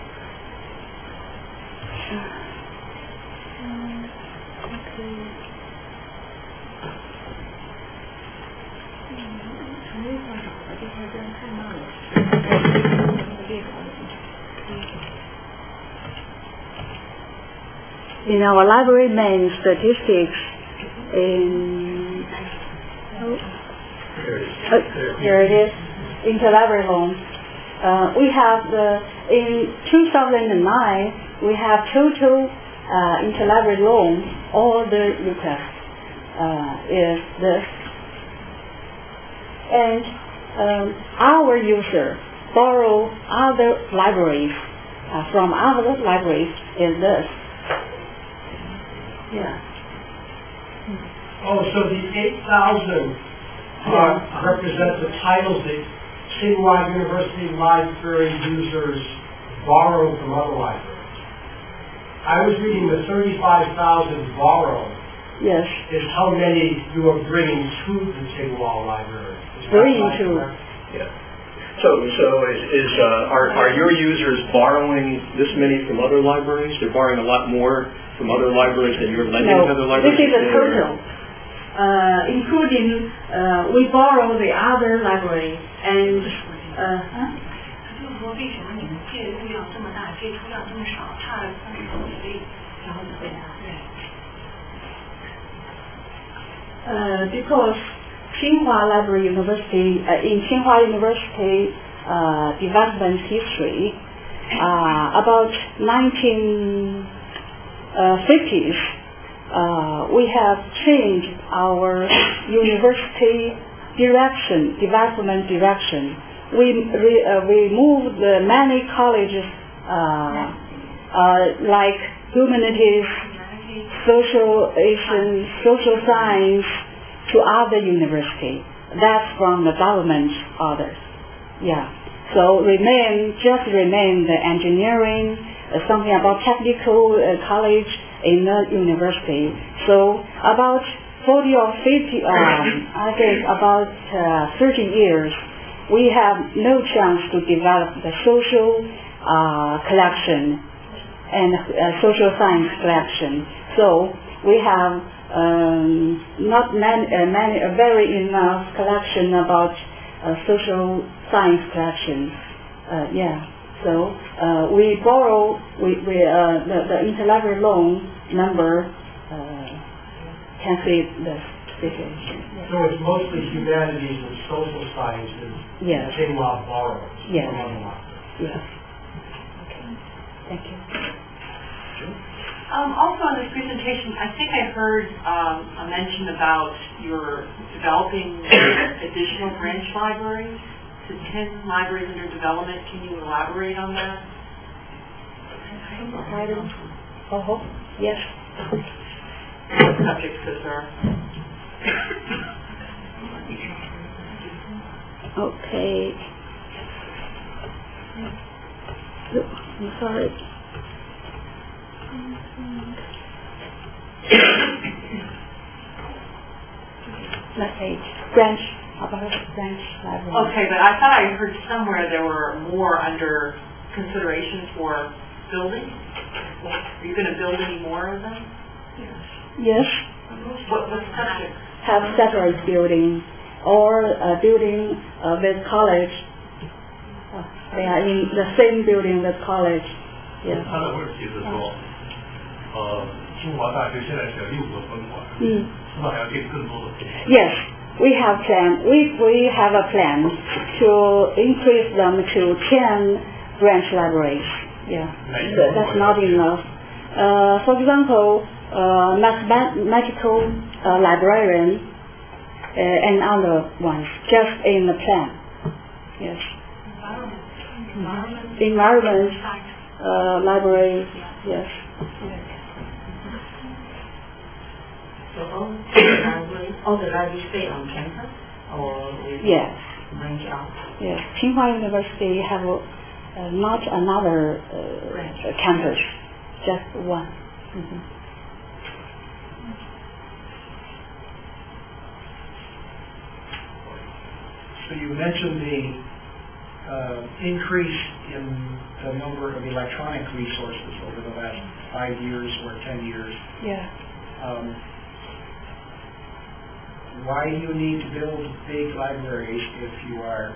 in our library main statistics, here it is, interlibrary loans. We have in 2009 we have total interlibrary loan. All the request is this, and our user borrow other libraries from other libraries is this. Yeah. Oh, so the 8,000 represent the titles that Tsinghua University Library users borrow from other libraries. I was reading the 35,000 borrow. Yes. Is how many you are bringing to the Tsinghua Library. Bringing to. Yeah. So are your users borrowing this many from other libraries? They're borrowing a lot more from other libraries than you're lending to other libraries? This is a total, including we borrow the other library and. Because Tsinghua Library University, in Tsinghua University development history, about 1950s, we have changed our university direction, development direction. We moved many colleges like humanities, social science to other university. That's from the government orders. Yeah. So remain the engineering, something about technical college in the university. So about 40 or 50, I think about 30 years, we have no chance to develop the social collection and social science collection. So we have not very enough collection about social science collection. So we borrow the interlibrary loan number can see the situation. Yes. So it's mostly humanities and social sciences Yes. Tsinghua borrows Yes. from other masters. Yes. Okay. Thank you. Also on this presentation, I think I heard a mention about your developing additional branch libraries. The 10 libraries under development. Can you elaborate on that? Oh, yes. What subjects those are? Okay. I'm sorry. Let's say branch, about branch library. Okay, but I thought I heard somewhere there were more under consideration for building. Are you going to build any more of them? Yes. What subjects? Have separate building or a building with college. They are in the same building with college. Yes. 他的问题是说，清华大学现在是有6个分馆，是不是还要建更多的分馆？ Yes, we have plan. We have a plan to increase them to 10 branch libraries. Yeah, that's not enough. For example, mathematical librarian and other ones, just in the plan. Yes. Environment library. Yes. So all the libraries stay on campus, or Yes. branch out? Yes. Tsinghua University have not another campus, just one. So you mentioned the increase in the number of electronic resources over the last 5 years or 10 years. Yeah. Why do you need to build big libraries if you are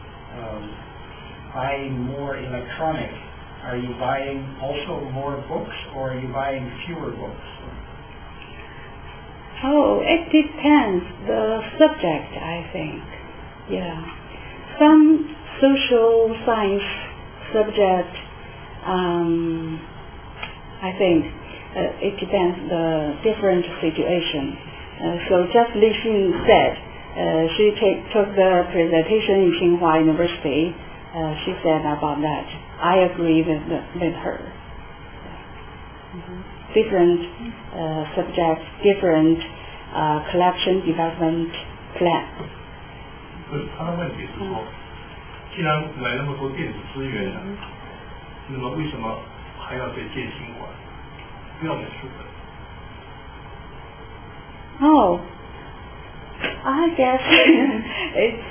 buying more electronic? Are you buying also more books, or are you buying fewer books? Oh, it depends the subject, I think. Yeah. Some social science subject, I think it depends the different situation. So just Li Xin said, she took the presentation in Tsinghua University. She said about that. I agree with her. Different subjects, different collection development plan. 不是，他的问题是说，既然来那么多电子资源了，那么为什么还要再建新馆？不要美术馆？ Oh, I guess it's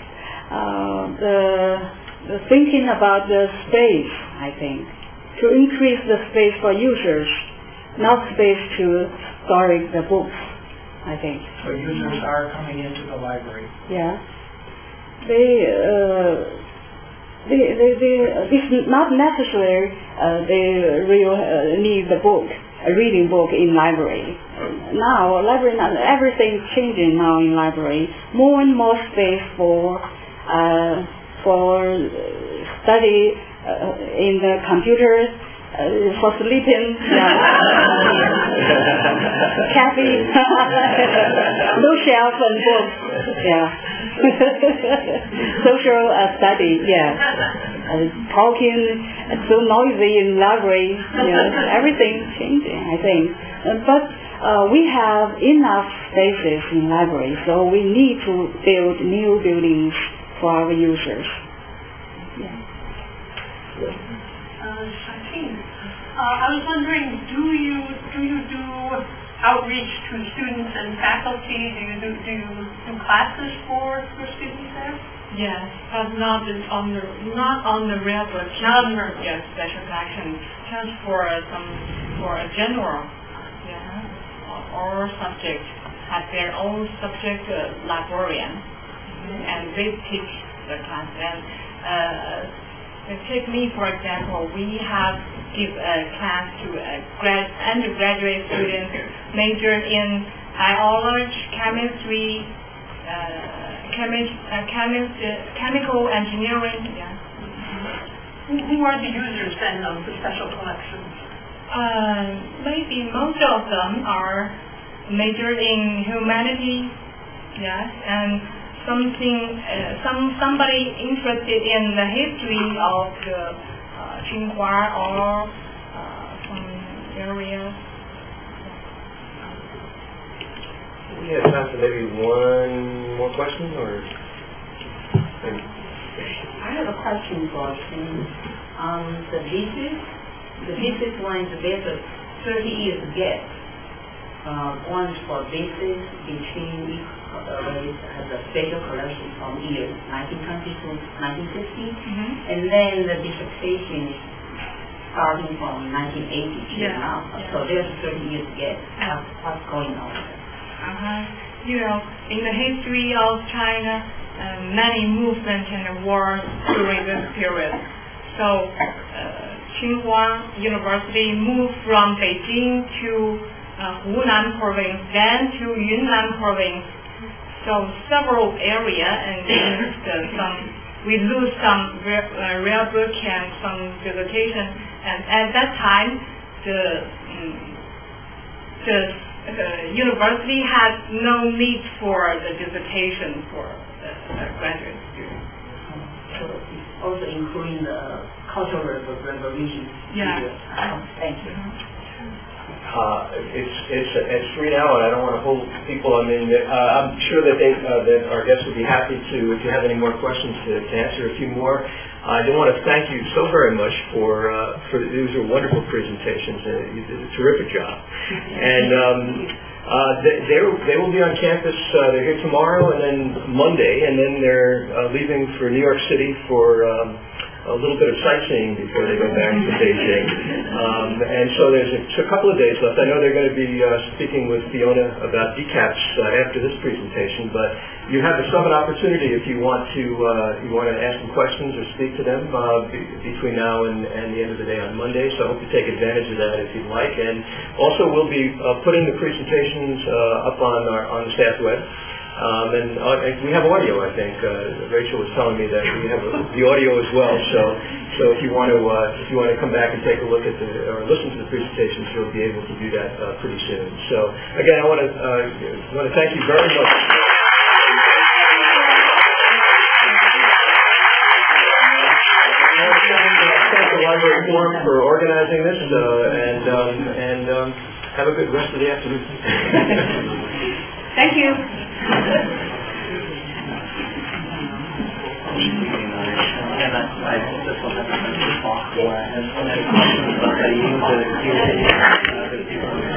the thinking about the space, I think, to increase the space for users, not space to store the books, I think. So users are coming into the library. Yeah. It's not necessary they will need the book, a reading book in library. Now, library, everything's changing now in library. More and more space for study in the computer, for sleeping, cafe, no shelf and books, yeah. Social study, yeah. Talking, so noisy in library, everything's changing, I think. But we have enough spaces in library, so we need to build new buildings for our users. Yeah. I was wondering, do you do outreach to students and faculty? Do you do classes for students there? Yes, but not on the regular, special collection, just for a general, all subjects have their own subject librarian, and they teach the class. And take me for example, we have give a class to undergraduate students major in biology, chemistry, chemical engineering. Yeah. Who are the users then of the special collections? Maybe most of them are majored in humanities, yes, and somebody interested in the history of the Tsinghua or some area. We have time for maybe one more question, or? I have a question for Tim. The thesis one is there's a 30 years gap. One is for thesis between has a special collection from year 1920 to 1950, and then the dissertation is starting from 1980 to now. So there's a 30 years gap. What's going on? You know, in the history of China, many movements and wars during this period. So Tsinghua University moved from Beijing to Hunan province, then to Yunnan province. So several areas, and we lose some rare book and some dissertation. And at that time, the university had no need for the dissertation for graduate students. Also including the Cultural Revolution. Yeah. Thank you. It's free now, and I don't want to hold people. I mean, I'm sure that that our guests would be happy to, if you have any more questions, to answer a few more. I do want to thank you so very much for these are wonderful presentations. You did a terrific job, and they will be on campus. They're here tomorrow and then Monday, and then they're leaving for New York City for a little bit of sightseeing before they go back to Beijing. And so there's a couple of days left. I know they're going to be speaking with Fiona about DCAPS after this presentation, but you have the summit opportunity if you want to ask them questions or speak to them between now and the end of the day on Monday. So I hope you take advantage of that if you'd like. And also we'll be putting the presentations up on the staff web. And we have audio, I think. Rachel was telling me that we have the audio as well. So if you want to come back and take a look at or listen to the presentations, you'll be able to do that pretty soon. So again, I want to thank you very much. Thank the Library Forum for organizing this, and have a good rest of the afternoon. Thank you. And I just want to talk more.